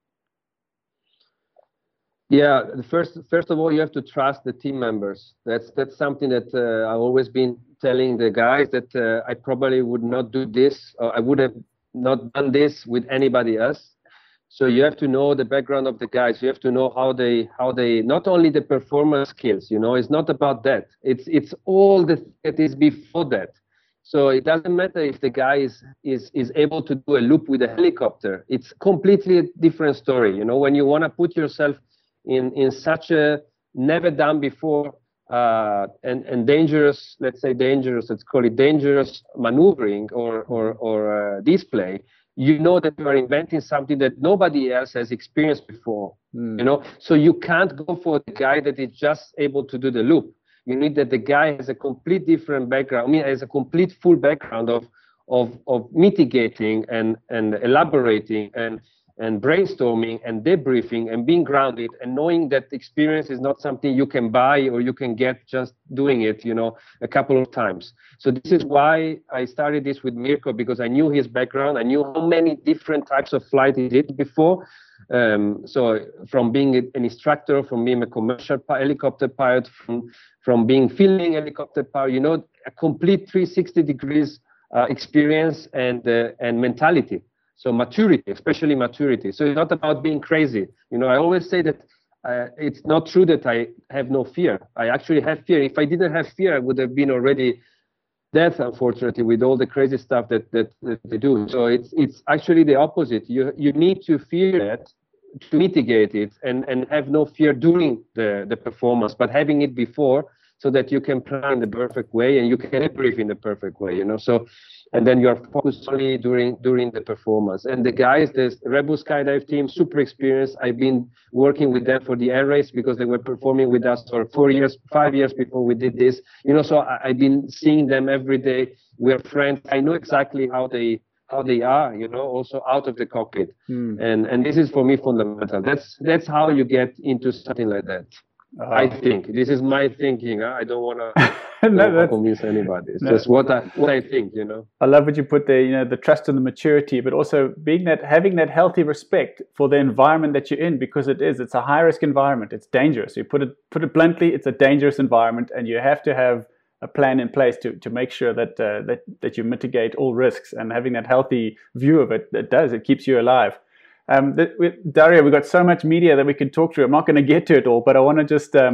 [SPEAKER 3] Yeah, the first first of all, you have to trust the team members. That's that's something that uh, I've always been telling the guys, that uh, I probably would not do this, or I would have not done this with anybody else. So you have to know the background of the guys. You have to know how they how they not only the performance skills. You know, it's not about that. It's it's all the that is before that. So it doesn't matter if the guy is is is able to do a loop with a helicopter. It's completely a different story. You know, when you want to put yourself in in such a never done before uh, and and dangerous, let's say dangerous, let's call it dangerous maneuvering or or or uh, display, you know that you are inventing something that nobody else has experienced before. Mm. You know, so you can't go for the guy that is just able to do the loop. You need that the guy has a complete different background. I mean, has a complete full background of of of mitigating and and elaborating and and brainstorming and debriefing and being grounded and knowing that experience is not something you can buy or you can get just doing it, you know, a couple of times. So this is why I started this with Mirko, because I knew his background. I knew how many different types of flight he did before. Um, so from being an instructor, from being a commercial helicopter pilot, from, from being filming helicopter pilot, you know, a complete three hundred sixty degrees uh, experience and, uh, and mentality. So maturity, especially maturity. So it's not about being crazy. You know, I always say that uh, it's not true that I have no fear. I actually have fear. If I didn't have fear, I would have been already dead, unfortunately, with all the crazy stuff that, that, that they do. So it's it's actually the opposite. You you need to fear it to mitigate it and, and have no fear during the, the performance, but having it before so that you can plan in the perfect way and you can debrief in the perfect way, you know. So and then you are focused only during during the performance. And the guys, the Red Bull Skydive team, super experienced. I've been working with them for the air race because they were performing with us for four years, five years before we did this. You know, so I, I've been seeing them every day. We're friends. I know exactly how they how they are, you know, also out of the cockpit. Hmm. And and this is for me fundamental. That's that's how you get into something like that. Uh, I think this is my thinking. Huh? I don't want to no, convince anybody. It's no. just what I what I think. You know.
[SPEAKER 2] I love what you put there. You know, the trust and the maturity, but also being that having that healthy respect for the environment that you're in, because it is it's a high risk environment. It's dangerous. You put it put it bluntly. It's a dangerous environment, and you have to have a plan in place to to make sure that uh, that that you mitigate all risks. And having that healthy view of it, it does. It keeps you alive. Um, the, with Dario, we've got so much media that we can talk through. I'm not going to get to it all, but I want to just um,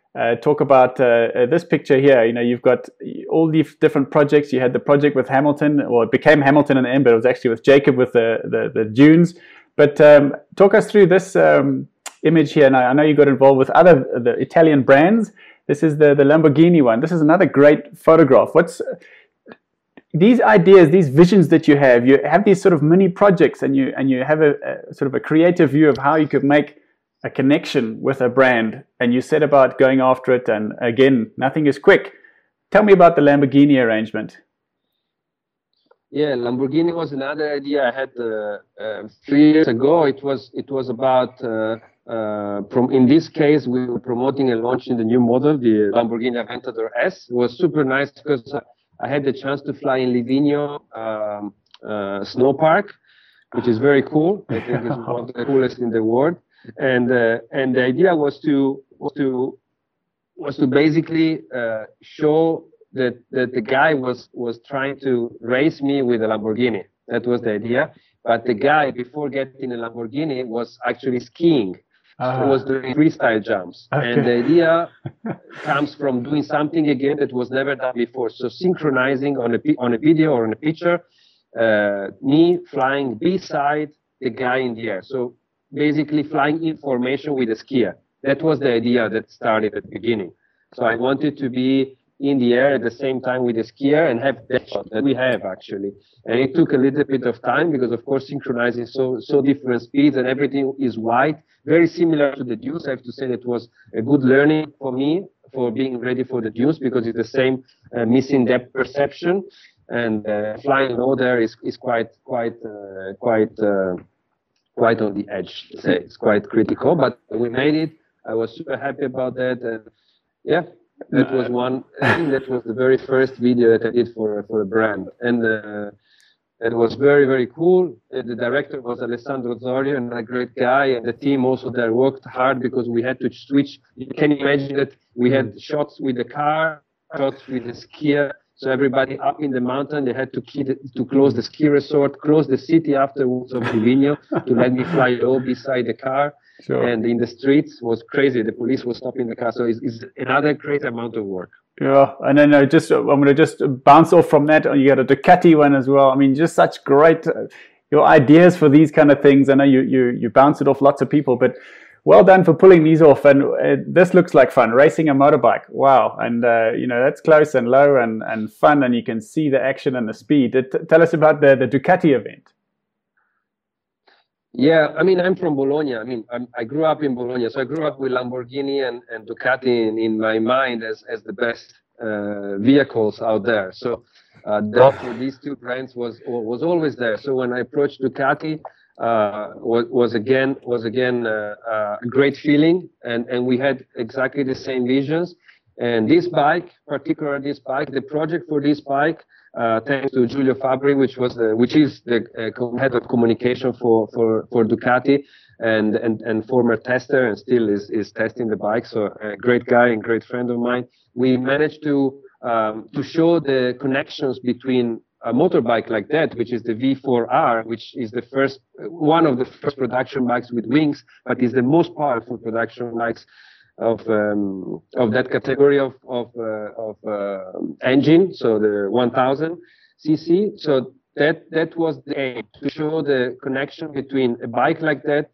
[SPEAKER 2] uh, talk about uh, uh, this picture here. You know, you've got all these different projects. You had the project with Hamilton, or it became Hamilton in the end, but it was actually with Jacob with the, the, the dunes. But um, talk us through this um, image here. Now, I know you got involved with other the Italian brands. This is the, the Lamborghini one. This is another great photograph. What's these ideas, these visions that you have? You have these sort of mini projects, and you and you have a, a sort of a creative view of how you could make a connection with a brand, and you set about going after it. And again, nothing is quick. Tell me about the Lamborghini arrangement.
[SPEAKER 3] Yeah, Lamborghini was another idea I had uh, uh, three years ago. It was it was about uh, uh, from in this case we were promoting and launching the new model, the Lamborghini Aventador S. It was super nice because I had the chance to fly in Livigno um, uh, Snow Park, which is very cool. I think it's one of the coolest in the world. And uh, and the idea was to was to was to basically uh, show that that the guy was was trying to race me with a Lamborghini. That was the idea. But the guy, before getting a Lamborghini, was actually skiing. Uh, he was doing freestyle jumps. Okay. And the idea comes from doing something again that was never done before. So synchronizing on a on a video or on a picture, uh, me flying beside the guy in the air. So basically flying in formation with a skier. That was the idea that started at the beginning. So I wanted to be in the air at the same time with a skier and have that shot that we have actually. And it took a little bit of time because of course synchronizing so so different speeds and everything is white, very similar to the Deuce. I have to say that was a good learning for me for being ready for the Deuce because it's the same uh, missing depth perception, and uh, flying low there is is quite quite uh, quite uh, quite on the edge. To say it's quite critical, but we made it. I was super happy about that, and yeah. That was one. I think that was the very first video that I did for for a brand, and uh, it was very very cool. Uh, the director was Alessandro Zorio, and a great guy, and the team also there worked hard because we had to switch. You can imagine that we had shots with the car, shots with the skier. So everybody up in the mountain, they had to keep it, to close the ski resort, close the city afterwards of Livigno to let me fly low beside the car. Sure. And in the streets was crazy. The police was stopping the car. So it's, it's another great amount of work.
[SPEAKER 2] Yeah, and then I just I'm going to just bounce off from that. You got a Ducati one as well. I mean, just such great uh, your ideas for these kind of things. I know you you you bounce it off lots of people, but well done for pulling these off. And uh, this looks like fun, racing a motorbike. Wow, and uh, you know that's close and low and and fun, and you can see the action and the speed. T- tell us about the the Ducati event.
[SPEAKER 3] Yeah, I mean, I'm from Bologna. I mean, I'm, I grew up in Bologna, so I grew up with Lamborghini and, and Ducati in, in my mind as, as the best uh, vehicles out there. So uh, that for these two brands was was always there. So when I approached Ducati, uh, was, was again was again uh, uh, a great feeling, and, and we had exactly the same visions. And this bike, particularly this bike, the project for this bike. Uh, thanks to Giulio Fabri, which was the, which is the uh, head of communication for, for, for Ducati, and, and, and former tester, and still is, is testing the bike. So a great guy and great friend of mine. We managed to um, to show the connections between a motorbike like that, which is the V four R, which is the first one of the first production bikes with wings, but is the most powerful production bikes of um, of that category of of uh, of uh, engine, so the one thousand c c. So that that was the aim, to show the connection between a bike like that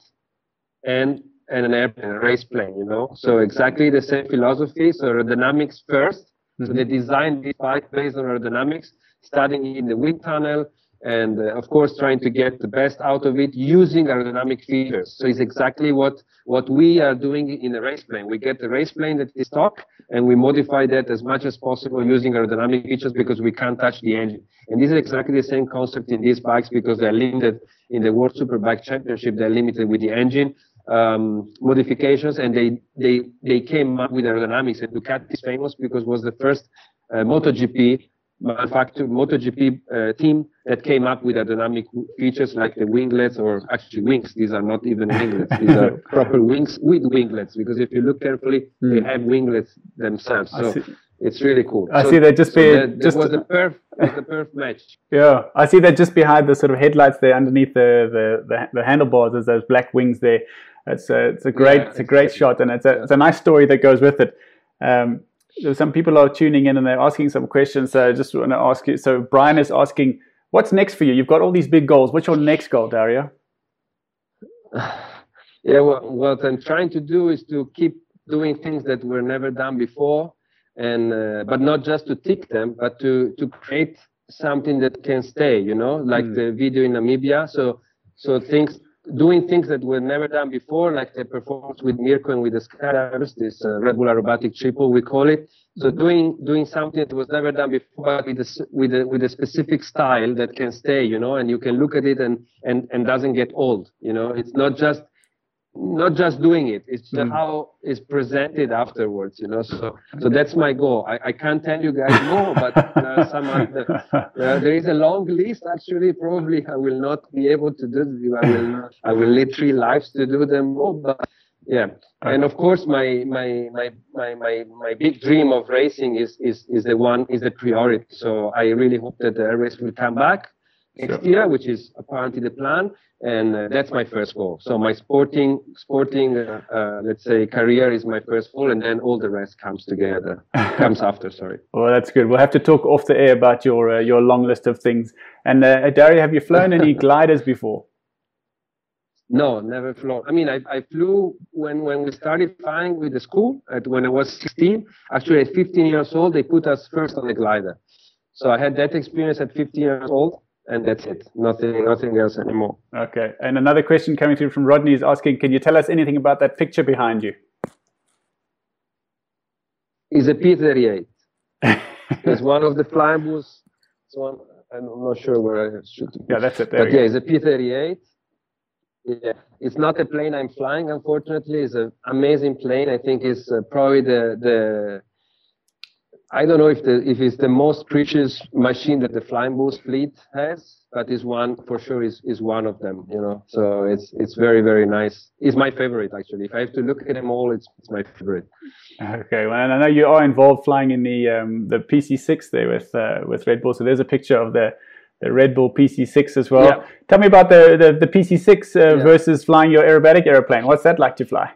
[SPEAKER 3] and and an airplane, a race plane, you know. So exactly the same philosophy. So aerodynamics first. Mm-hmm. So they designed this bike based on aerodynamics, studying in the wind tunnel, and uh, of course trying to get the best out of it using aerodynamic features. So it's exactly what what we are doing in the race plane. We get the race plane that is stock, and we modify that as much as possible using aerodynamic features because we can't touch the engine. And this is exactly the same concept in these bikes because they're limited in the World Superbike Championship. They're limited with the engine um, modifications, and they they they came up with aerodynamics. And Ducati is famous because it was the first uh, MotoGP manufactured MotoGP uh, team that came up with aerodynamic features like the winglets, or actually wings. These are not even winglets. These are proper wings with winglets, because if you look carefully, mm. they have winglets themselves. So it's really cool.
[SPEAKER 2] I
[SPEAKER 3] so,
[SPEAKER 2] see that just
[SPEAKER 3] so
[SPEAKER 2] be
[SPEAKER 3] that,
[SPEAKER 2] just
[SPEAKER 3] that was the perf was the perf match.
[SPEAKER 2] Yeah, I see that just behind the sort of headlights there, underneath the the, the, the handlebars, there's those black wings there. It's a, it's a great yeah, it's a great shot, and it's a it's a nice story that goes with it. Um, some people are tuning in and they're asking some questions. So I just want to ask you. So Brian is asking, what's next for you? You've got all these big goals. What's your next goal, Dario?
[SPEAKER 3] Yeah, well, what I'm trying to do is to keep doing things that were never done before, and uh, but not just to tick them, but to to create something that can stay. You know, like mm. the video in Namibia. So so things. Doing things that were never done before, like the performance with Mirko and with the skydivers, this uh, Red Bull aerobatic triple, we call it. So doing doing something that was never done before, but with a, with a, with a specific style that can stay, you know, and you can look at it and, and, and doesn't get old, you know. It's not just not just doing it, it's just mm. how it's presented afterwards, you know. So so that's my goal. I, I can't tell you guys more, but uh, some other, uh, there is a long list. Actually, probably I will not be able to do them. I will not, I will need three lives to do them all. But yeah, and of course, my my my my my my big dream of racing is is is the one is the priority. So I really hope that the air race will come back next sure. year, which is apparently the plan, and uh, that's my first goal. So my sporting, sporting, uh, uh, let's say, career is my first goal, and then all the rest comes together, comes after. Sorry.
[SPEAKER 2] Well, that's good. We'll have to talk off the air about your uh, your long list of things. And uh, Dario, have you flown any gliders before?
[SPEAKER 3] No, never flown. I mean, I, I flew when when we started flying with the school. At, when I was sixteen, actually at fifteen years old, they put us first on the glider. So I had that experience at fifteen years old. And that's it. Nothing, nothing else anymore.
[SPEAKER 2] Okay. And another question coming through from Rodney is asking, can you tell us anything about that picture behind you?
[SPEAKER 3] It's a P thirty-eight. It's one of the flying bulls. It's one. I'm not sure where I should.
[SPEAKER 2] Yeah, that's it. There
[SPEAKER 3] but yeah, go. It's a P thirty-eight. Yeah, it's not a plane I'm flying. Unfortunately, it's an amazing plane. I think it's uh, probably the the. I don't know if the if it's the most precious machine that the Flying Bulls fleet has, but it's one for sure is is one of them, you know. So it's it's very very nice. It's my favorite actually. If I have to look at them all, it's it's my favorite.
[SPEAKER 2] Okay, well, and I know you are involved flying in the um, the P C six there with uh, with Red Bull. So there's a picture of the the Red Bull P C six as well. Yeah. Tell me about the the, the P C six uh, yeah. versus flying your aerobatic airplane. What's that like to fly?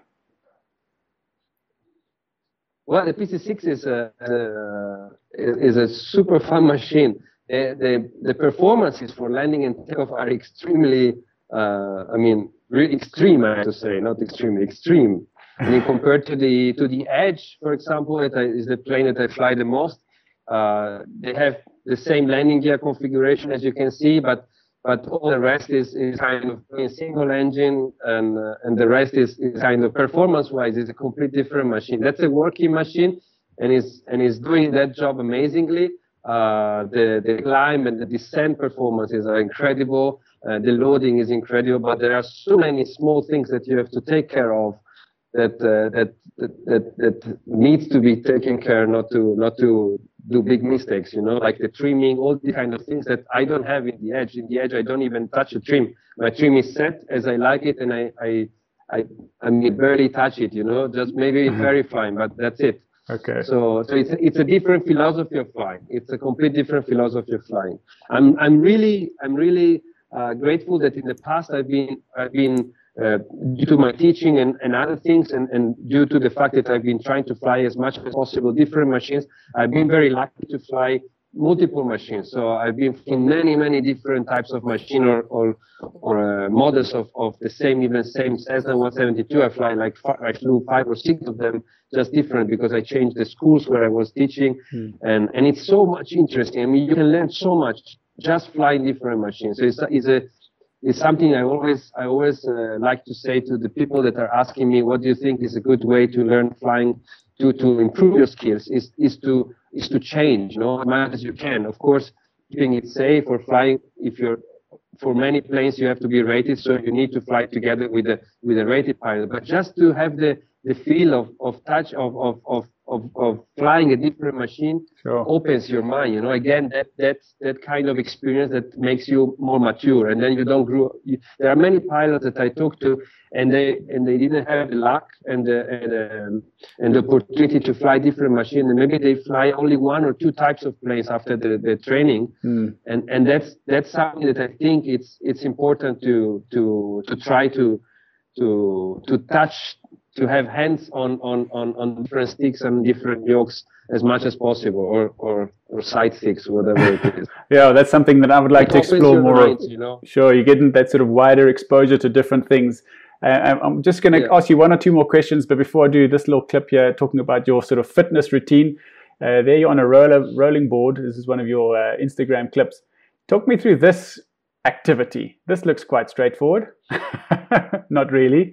[SPEAKER 3] Well, the P C six is a uh, is a super fun machine. The, the the performances for landing and takeoff are extremely, uh, I mean, really extreme. I have to say, not extremely extreme. I mean, compared to the to the Edge, for example, that I, is the plane that I fly the most. Uh, they have the same landing gear configuration as you can see, but but all the rest is, is kind of a single engine, and uh, and the rest is, is kind of performance-wise is a complete different machine. That's a working machine, and is and is doing that job amazingly. Uh, the the climb and the descent performances are incredible. Uh, the loading is incredible, but there are so many small things that you have to take care of that uh, that, that that that needs to be taken care, not to not to do big mistakes, you know, like the trimming, all the kind of things that I don't have in the Edge. In the Edge, I don't even touch a trim. My trim is set as I like it, and I I I, I mean, barely touch it, you know, just maybe very fine, but that's it.
[SPEAKER 2] Okay.
[SPEAKER 3] So so it's it's a different philosophy of flying. It's a complete different philosophy of flying. I'm I'm really I'm really uh, grateful that in the past I've been I've been Uh, due to my teaching and, and other things, and, and due to the fact that I've been trying to fly as much as possible different machines, I've been very lucky to fly multiple machines. So I've been in many, many different types of machine or or, or uh, models of, of the same, even same Cessna one seventy-two. I fly like five, I flew five or six of them, just different because I changed the schools where I was teaching, hmm. and and it's so much interesting. I mean, you can learn so much just flying different machines. So it's, it's a It's something I always I always uh, like to say to the people that are asking me, what do you think is a good way to learn flying to to improve your skills? Is is to is to change, you know, as much as you can. Of course, keeping it safe or flying. If you're for many planes, you have to be rated, so you need to fly together with a with a rated pilot. But just to have the the feel of of touch of of of of, of flying a different machine sure. opens your mind, you know, again, that, that, that kind of experience that makes you more mature, and then you don't grow. You, there are many pilots that I talk to, and they, and they didn't have the luck and the, and, um, and the opportunity to fly different machines, and maybe they fly only one or two types of planes after the, the training. Mm. And, and that's, that's something that I think it's, it's important to, to, to try to, to, to touch to have hands on, on, on, on different sticks and different yokes as much as possible, or, or, or side sticks, whatever it is.
[SPEAKER 2] Yeah, that's something that I would like
[SPEAKER 3] it
[SPEAKER 2] to explore more
[SPEAKER 3] minds,
[SPEAKER 2] of.
[SPEAKER 3] You know?
[SPEAKER 2] Sure, you're getting that sort of wider exposure to different things. Uh, I'm just going to yeah. ask you one or two more questions, but before I do, this little clip here talking about your sort of fitness routine. Uh, there you're on a roller rolling board. This is one of your uh, Instagram clips. Talk me through this activity. This looks quite straightforward. Not really.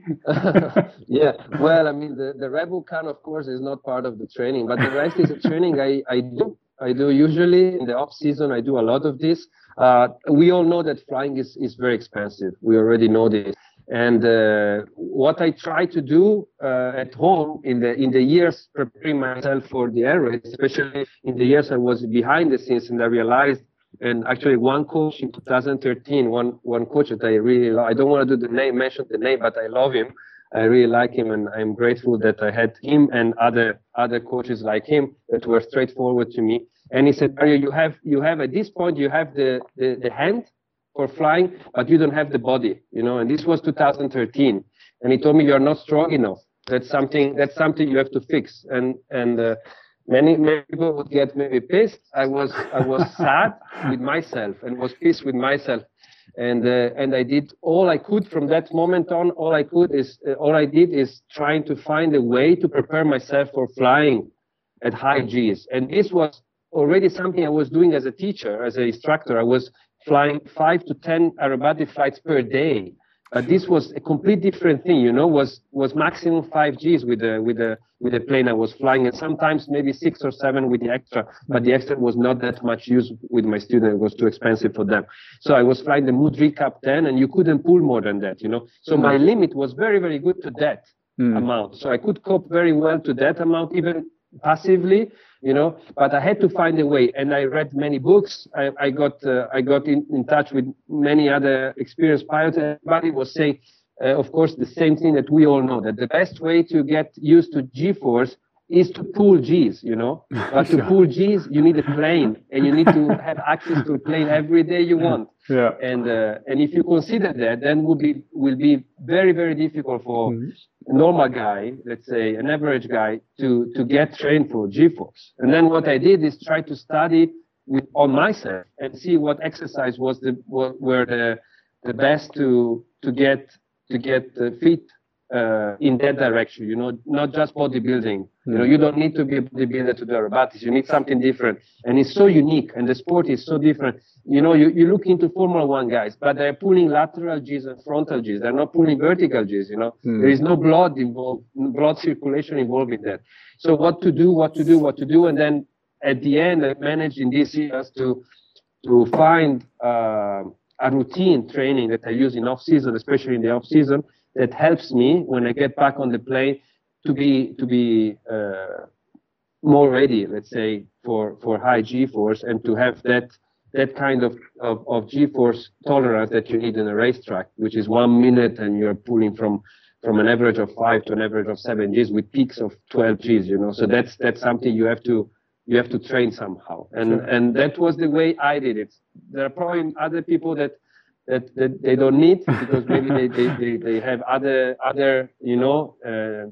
[SPEAKER 3] Yeah, well, I mean, the, the Red Bull can, of course, is not part of the training, but the rest is a training I, I do. I do usually in the off season. I do a lot of this. Uh, we all know that flying is, is very expensive. We already know this. And uh, what I try to do uh, at home in the in the years preparing myself for the air race, especially in the years I was behind the scenes, and I realized, and actually one coach in two thousand thirteen, one one coach that I really love, I don't want to do the name, mention the name, but I love him. I really like him, and I'm grateful that I had him and other other coaches like him that were straightforward to me. And he said, Mario, you have you have at this point you have the the, the hand for flying, but you don't have the body, you know. And this was two thousand thirteen, and he told me you're not strong enough. That's something. That's something you have to fix. And and uh, many many people would get maybe pissed. I was I was sad with myself and was pissed with myself, and uh, and I did all I could from that moment on. All I could is uh, all I did is trying to find a way to prepare myself for flying at high G's. And this was already something I was doing as a teacher, as an instructor. I was flying five to ten aerobatic flights per day, but this was a complete different thing. You know, was was maximum five Gs with the with the with the plane I was flying, and sometimes maybe six or seven with the extra. But the extra was not that much used with my students; it was too expensive for them. So I was flying the Mood Recap ten, and you couldn't pull more than that. You know, so my limit was very very good to that mm. amount. So I could cope very well to that amount, even passively, you know, but I had to find a way. And I read many books. I, I got uh, I got in, in touch with many other experienced pilots. Everybody was saying, uh, of course, the same thing that we all know, that the best way to get used to G-force is to pull G's, you know. But to pull G's, you need a plane, and you need to have access to a plane every day you want.
[SPEAKER 2] Yeah.
[SPEAKER 3] And uh, and if you consider that, then will be will be very very difficult for mm-hmm. a normal guy, let's say an average guy, to to get trained for G-force. And then what I did is try to study with on myself and see what exercise was the what, were the the best to to get to get uh, fit uh, in that direction. You know, not just bodybuilding. Mm-hmm. You know, you don't need to be a bodybuilder to do aerobatics. You need something different, and it's so unique, and the sport is so different. You know, you, you look into Formula One guys, but they're pulling lateral G's and frontal G's. They're not pulling vertical G's, you know. Mm. There is no blood involved, blood circulation involved in that. So what to do, what to do, what to do. And then at the end, I managed in these years to, to find uh, a routine training that I use in off-season, especially in the off-season, that helps me when I get back on the plane to be, to be uh, more ready, let's say, for, for high G-force, and to have that that kind of, of, of G-force tolerance that you need in a racetrack, which is one minute and you're pulling from, from an average of five to an average of seven Gs with peaks of twelve Gs, you know. So that's, that's something you have to, you have to train somehow. And, sure. and that was the way I did it. There are probably other people that, that, that they don't need, because maybe they, they, they, they have other, other, you know, uh,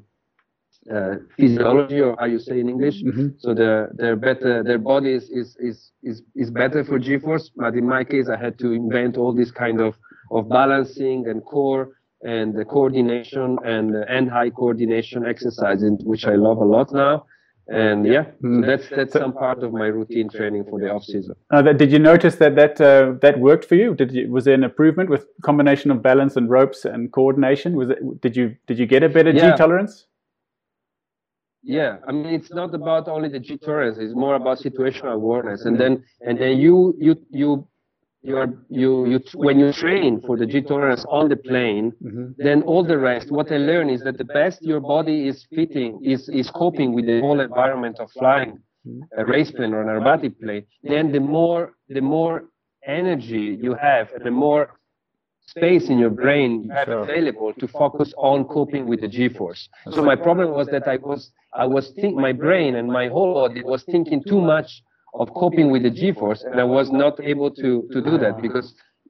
[SPEAKER 3] Uh, physiology, or how you say in English. Mm-hmm. So their their better their body is, is is is is better for G-force. But in my case, I had to invent all this kind of of balancing and core and the coordination and uh, and high coordination exercises, which I love a lot now. And yeah, mm. so that's that's some part of my routine training for the off season.
[SPEAKER 2] Uh, that, did you notice that that uh, that worked for you? Did you, was there an improvement with combination of balance and ropes and coordination? Was it? Did you did you get a better yeah. G tolerance?
[SPEAKER 3] Yeah, I mean, it's not about only the G tolerance; it's more about situational awareness. And then, and then you, you, you, you are, you, you, when you train for the G tolerance on the plane, mm-hmm. then all the rest. What I learned is that the best your body is fitting, is is coping with the whole environment of flying a race plane or an aerobatic plane. Then the more, the more energy you have, and the more space in your brain you have sure. available to focus on coping with the G-force. So my problem was that I was, I was think my brain and my whole body was thinking too much of coping with the G-force, and I was not able to, to do that, because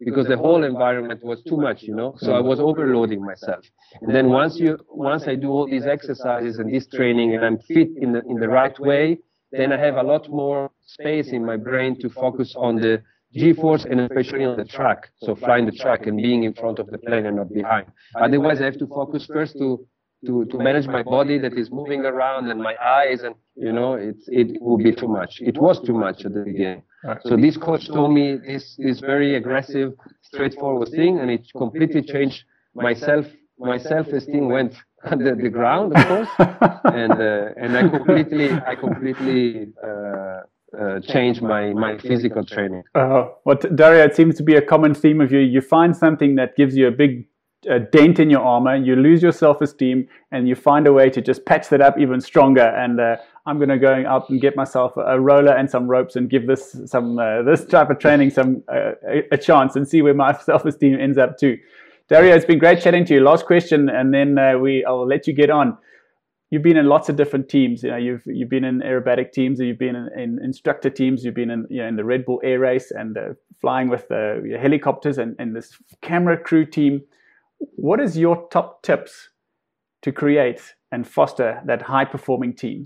[SPEAKER 3] because the whole environment was too much, you know. So I was overloading myself. And then once you, once I do all these exercises and this training, and I'm fit in the in the right way, then I have a lot more space in my brain to focus on the G-force and especially on the track. So flying the track and being in front of the plane and not behind. Otherwise, I have to focus first to to to manage my body that is moving around and my eyes, and you know, it's it will be too much. It was too much at the beginning. So this coach told me this this very aggressive, straightforward thing, and it completely changed myself. My self-esteem went under the ground, of course, and uh, and I completely I completely uh, uh, changed my my physical training.
[SPEAKER 2] Uh, well, Dario, it seems to be a common theme of you. You find something that gives you a big uh, dent in your armor, you lose your self-esteem, and you find a way to just patch that up even stronger. And uh, I'm going to go out and get myself a roller and some ropes and give this some uh, this type of training some uh, a, a chance and see where my self-esteem ends up too. Dario, it's been great chatting to you. Last question, and then uh, we I'll let you get on. You've been in lots of different teams. You know, you've you've been in aerobatic teams, you've been in, in instructor teams, you've been in you know in the Red Bull Air Race and uh, flying with uh, helicopters and, and this camera crew team. What is your top tips to create and foster that high performing teams?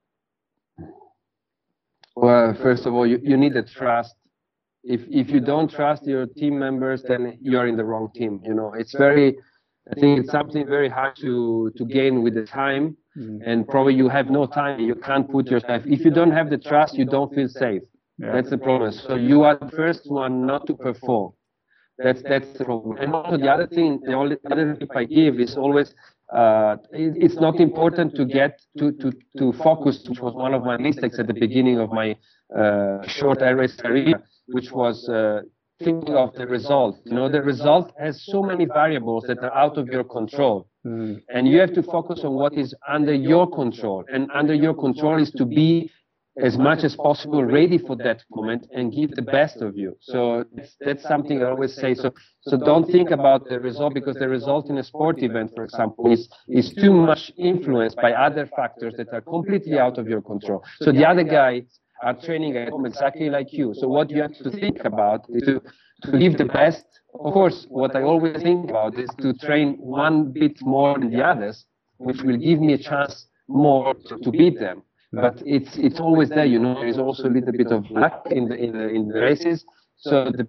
[SPEAKER 3] Well, first of all, you, you need the trust. If if you don't trust your team members, then you're in the wrong team. You know, it's very, I think it's something very hard to to gain with the time, mm. and probably you have no time. You can't put yourself. If you don't have the trust, you don't feel safe. Yeah. That's the problem. So you are the first one not to perform. That's that's the problem. And also the other thing, the only other tip I give is always. Uh, it, it's not important to get to, to, to focus, which was one of my mistakes at the beginning of my uh, short air race career, which was uh, thinking of the result. You know, the result has so many variables that are out of your control. Mm. And you have to focus on what is under your control. And under your control is to be as much as possible ready for that moment and give the best of you. So that's, that's something I always say. So so don't think about the result, because the result in a sport event, for example, is, is too much influenced by other factors that are completely out of your control. So the other guys are training at home exactly like you. So what you have to think about is to, to give the best. Of course, what I always think about is to train one bit more than the others, which will give me a chance more to, to beat them. But it's it's always there, you know. There is also a little bit of luck in the in the in the races. So the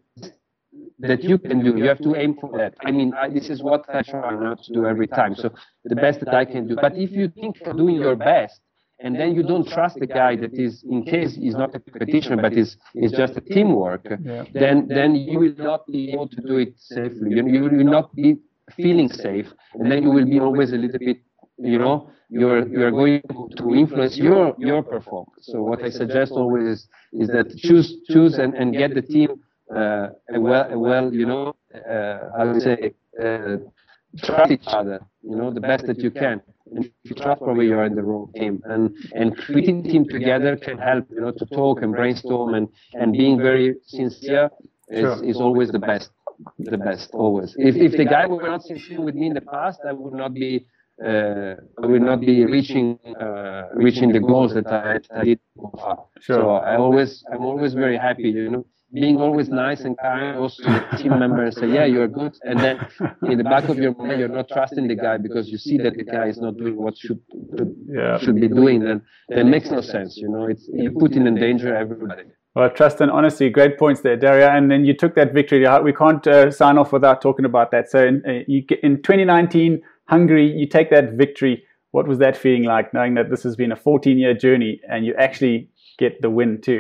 [SPEAKER 3] that you can do, you have to aim for that. I mean, I, this is what I try not to do every time. So the best that I can do. But if you think you're doing your best, and then you don't trust the guy that is, in case he's not a competition, but is is just a teamwork, yeah. then then you will not be able to do it safely. You, you will not be feeling safe, and then you will be always a little bit, you know, you're you're going to influence your your performance. So what I suggest always is, is that choose choose and, and get the team uh, a well a well you know uh, I would say uh, trust each other, you know, the best that you can. And if you trust, probably you're in the wrong team. And and creating team together can help, you know, to talk and brainstorm, and and being very sincere is sure. is always the best. The best always. If if the guy were not sincere with me in the past, I would not be. Uh, I will not be reaching uh, reaching the goals that I, I did so far. Sure. So I always I'm always very happy, you know, being always nice and kind also to the team members, say, yeah, you're good, and then in the back of your mind you're not trusting the guy because you see that the guy is not doing what should yeah. should be doing, then that makes no sense, you know. It's you put in danger everybody.
[SPEAKER 2] Well, trust and honesty, great points there, Dario. And then you took that victory. We can't uh, sign off without talking about that. So in, uh, you, in twenty nineteen. Hungary, you take that victory. What was that feeling like, knowing that this has been a fourteen year journey and you actually get the win too?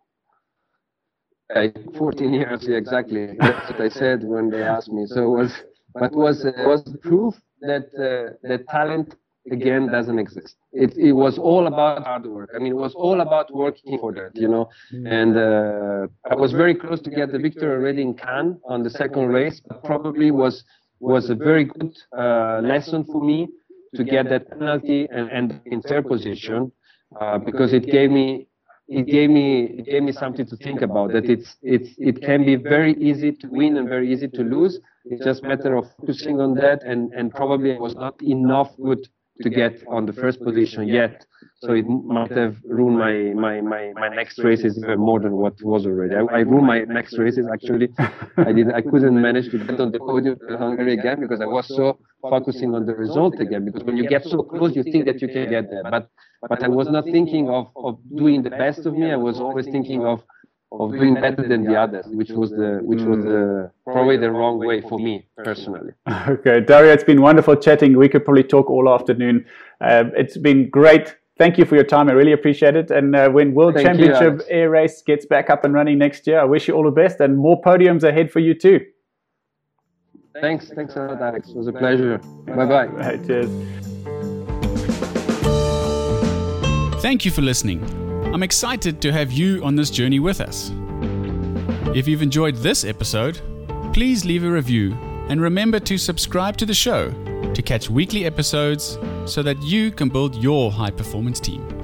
[SPEAKER 3] Uh, fourteen years, yeah, exactly. That's what I said when they asked me. So it was, but was uh, was proof that uh, that talent again doesn't exist. It it was all about hard work. I mean, it was all about working for that, you know. And uh, I was very close to get the victory already in Cannes on the second race, but probably was. was a very good uh, lesson for me to get that penalty and, and in third position, uh, because it gave me it gave me it gave me something to think about, that it's it's it can be very easy to win and very easy to lose. It's just a matter of focusing on that, and and probably I was not enough good to get on the first position yet. So it might have ruined my, my, my, my next races even more than what was already. I, I ruined my next races actually. I did I couldn't manage to get on the podium in Hungary again because I was so focusing on the result again. Because when you get so close, you think that you can get there. But but I was not thinking of, of doing the best of me. I was always thinking of of doing better than the others, which was the which was the probably the wrong way for me personally.
[SPEAKER 2] Okay, Dario, it's been wonderful chatting. We could probably talk all afternoon. Uh, it's been great. Thank you for your time. I really appreciate it. And uh, when World Thank Championship you, Air Race gets back up and running next year, I wish you all the best and more podiums ahead for you too.
[SPEAKER 3] Thanks. Thanks a lot, Alex. It was a pleasure. Bye-bye.
[SPEAKER 2] Right, cheers.
[SPEAKER 1] Thank you for listening. I'm excited to have you on this journey with us. If you've enjoyed this episode, please leave a review and remember to subscribe to the show to catch weekly episodes so that you can build your high performance team.